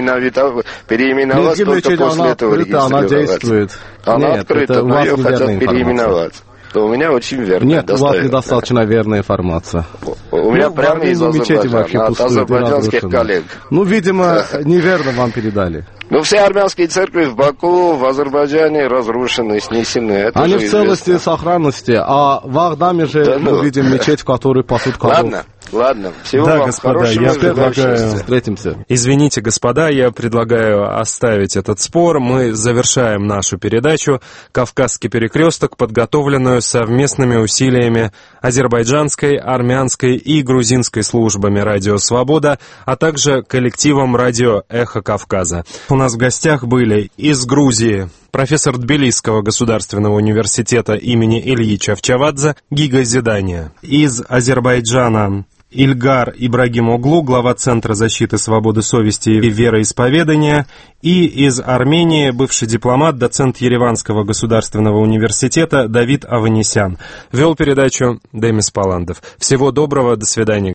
переименовать только после этого регистрировать? Она действует. Она открыта, но ее хотят переименовать. что у меня очень верная, Нет, у вас недостаточно верная информация. У меня прямо из Азербайджана, от азербайджанских коллег. Ну, видимо, неверно вам передали. Ну, все армянские церкви в Баку, в Азербайджане разрушены, снесены. Они в целости и сохранности, а в Агдаме же мы видим мечеть, в которой пасут коров. Ладно, всего да, вам господа, хорошего. Я предлагаю... Встретимся. Извините, господа, я предлагаю оставить этот спор. Мы завершаем нашу передачу «Кавказский перекресток», подготовленную совместными усилиями азербайджанской, армянской и грузинской службами «Радио Свобода», а также коллективом «Радио Эхо Кавказа». У нас в гостях были из Грузии профессор Тбилисского государственного университета имени Ильи Чавчавадзе Гига Зидания, из Азербайджана Ильгар Ибрагимоглу, глава Центра защиты свободы совести и вероисповедания, и из Армении бывший дипломат, доцент Ереванского государственного университета Давид Аванесян. Вел передачу Демис Паландов. Всего доброго, до свидания.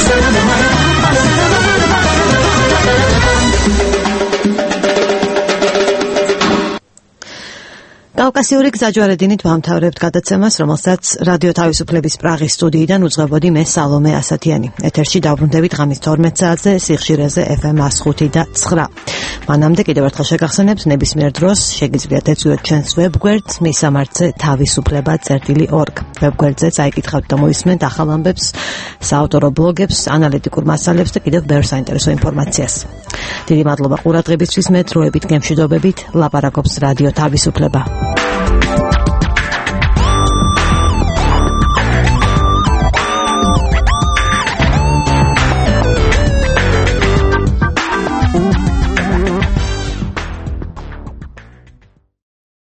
კავკასიური გზაჯვარედინით ვამთავრებთ გადაცემას, რომელსაც რადიო თავისუფლების პრაღის სტუდიიდან უძღვებოდი მე სალომე ასათიანი. ეთერში დავბრუნდებით ღამის 12 საათზე სიხშირეზე FM 105.9. მანამდე კიდევ ერთხელ შეგახსენებთ, ნებისმიერ დროს შეგიძლიათ ეწვიოთ ჩვენს ვებგვერდს მისამართზე თავისუფლება.org. ვებგვერდზე წაიკითხავთ და მოისმენთ ახალ ამბებს, საავტორო ბლოგებს, ანალიტიკურ მასალებს და კიდევ ბევრ საინტერესო ინფორმაციას. დიდი მადლობა ყურადღებისთვის, მე დროებით გემშვიდობებით ლაპარაკობს რადიო თავისუფლება.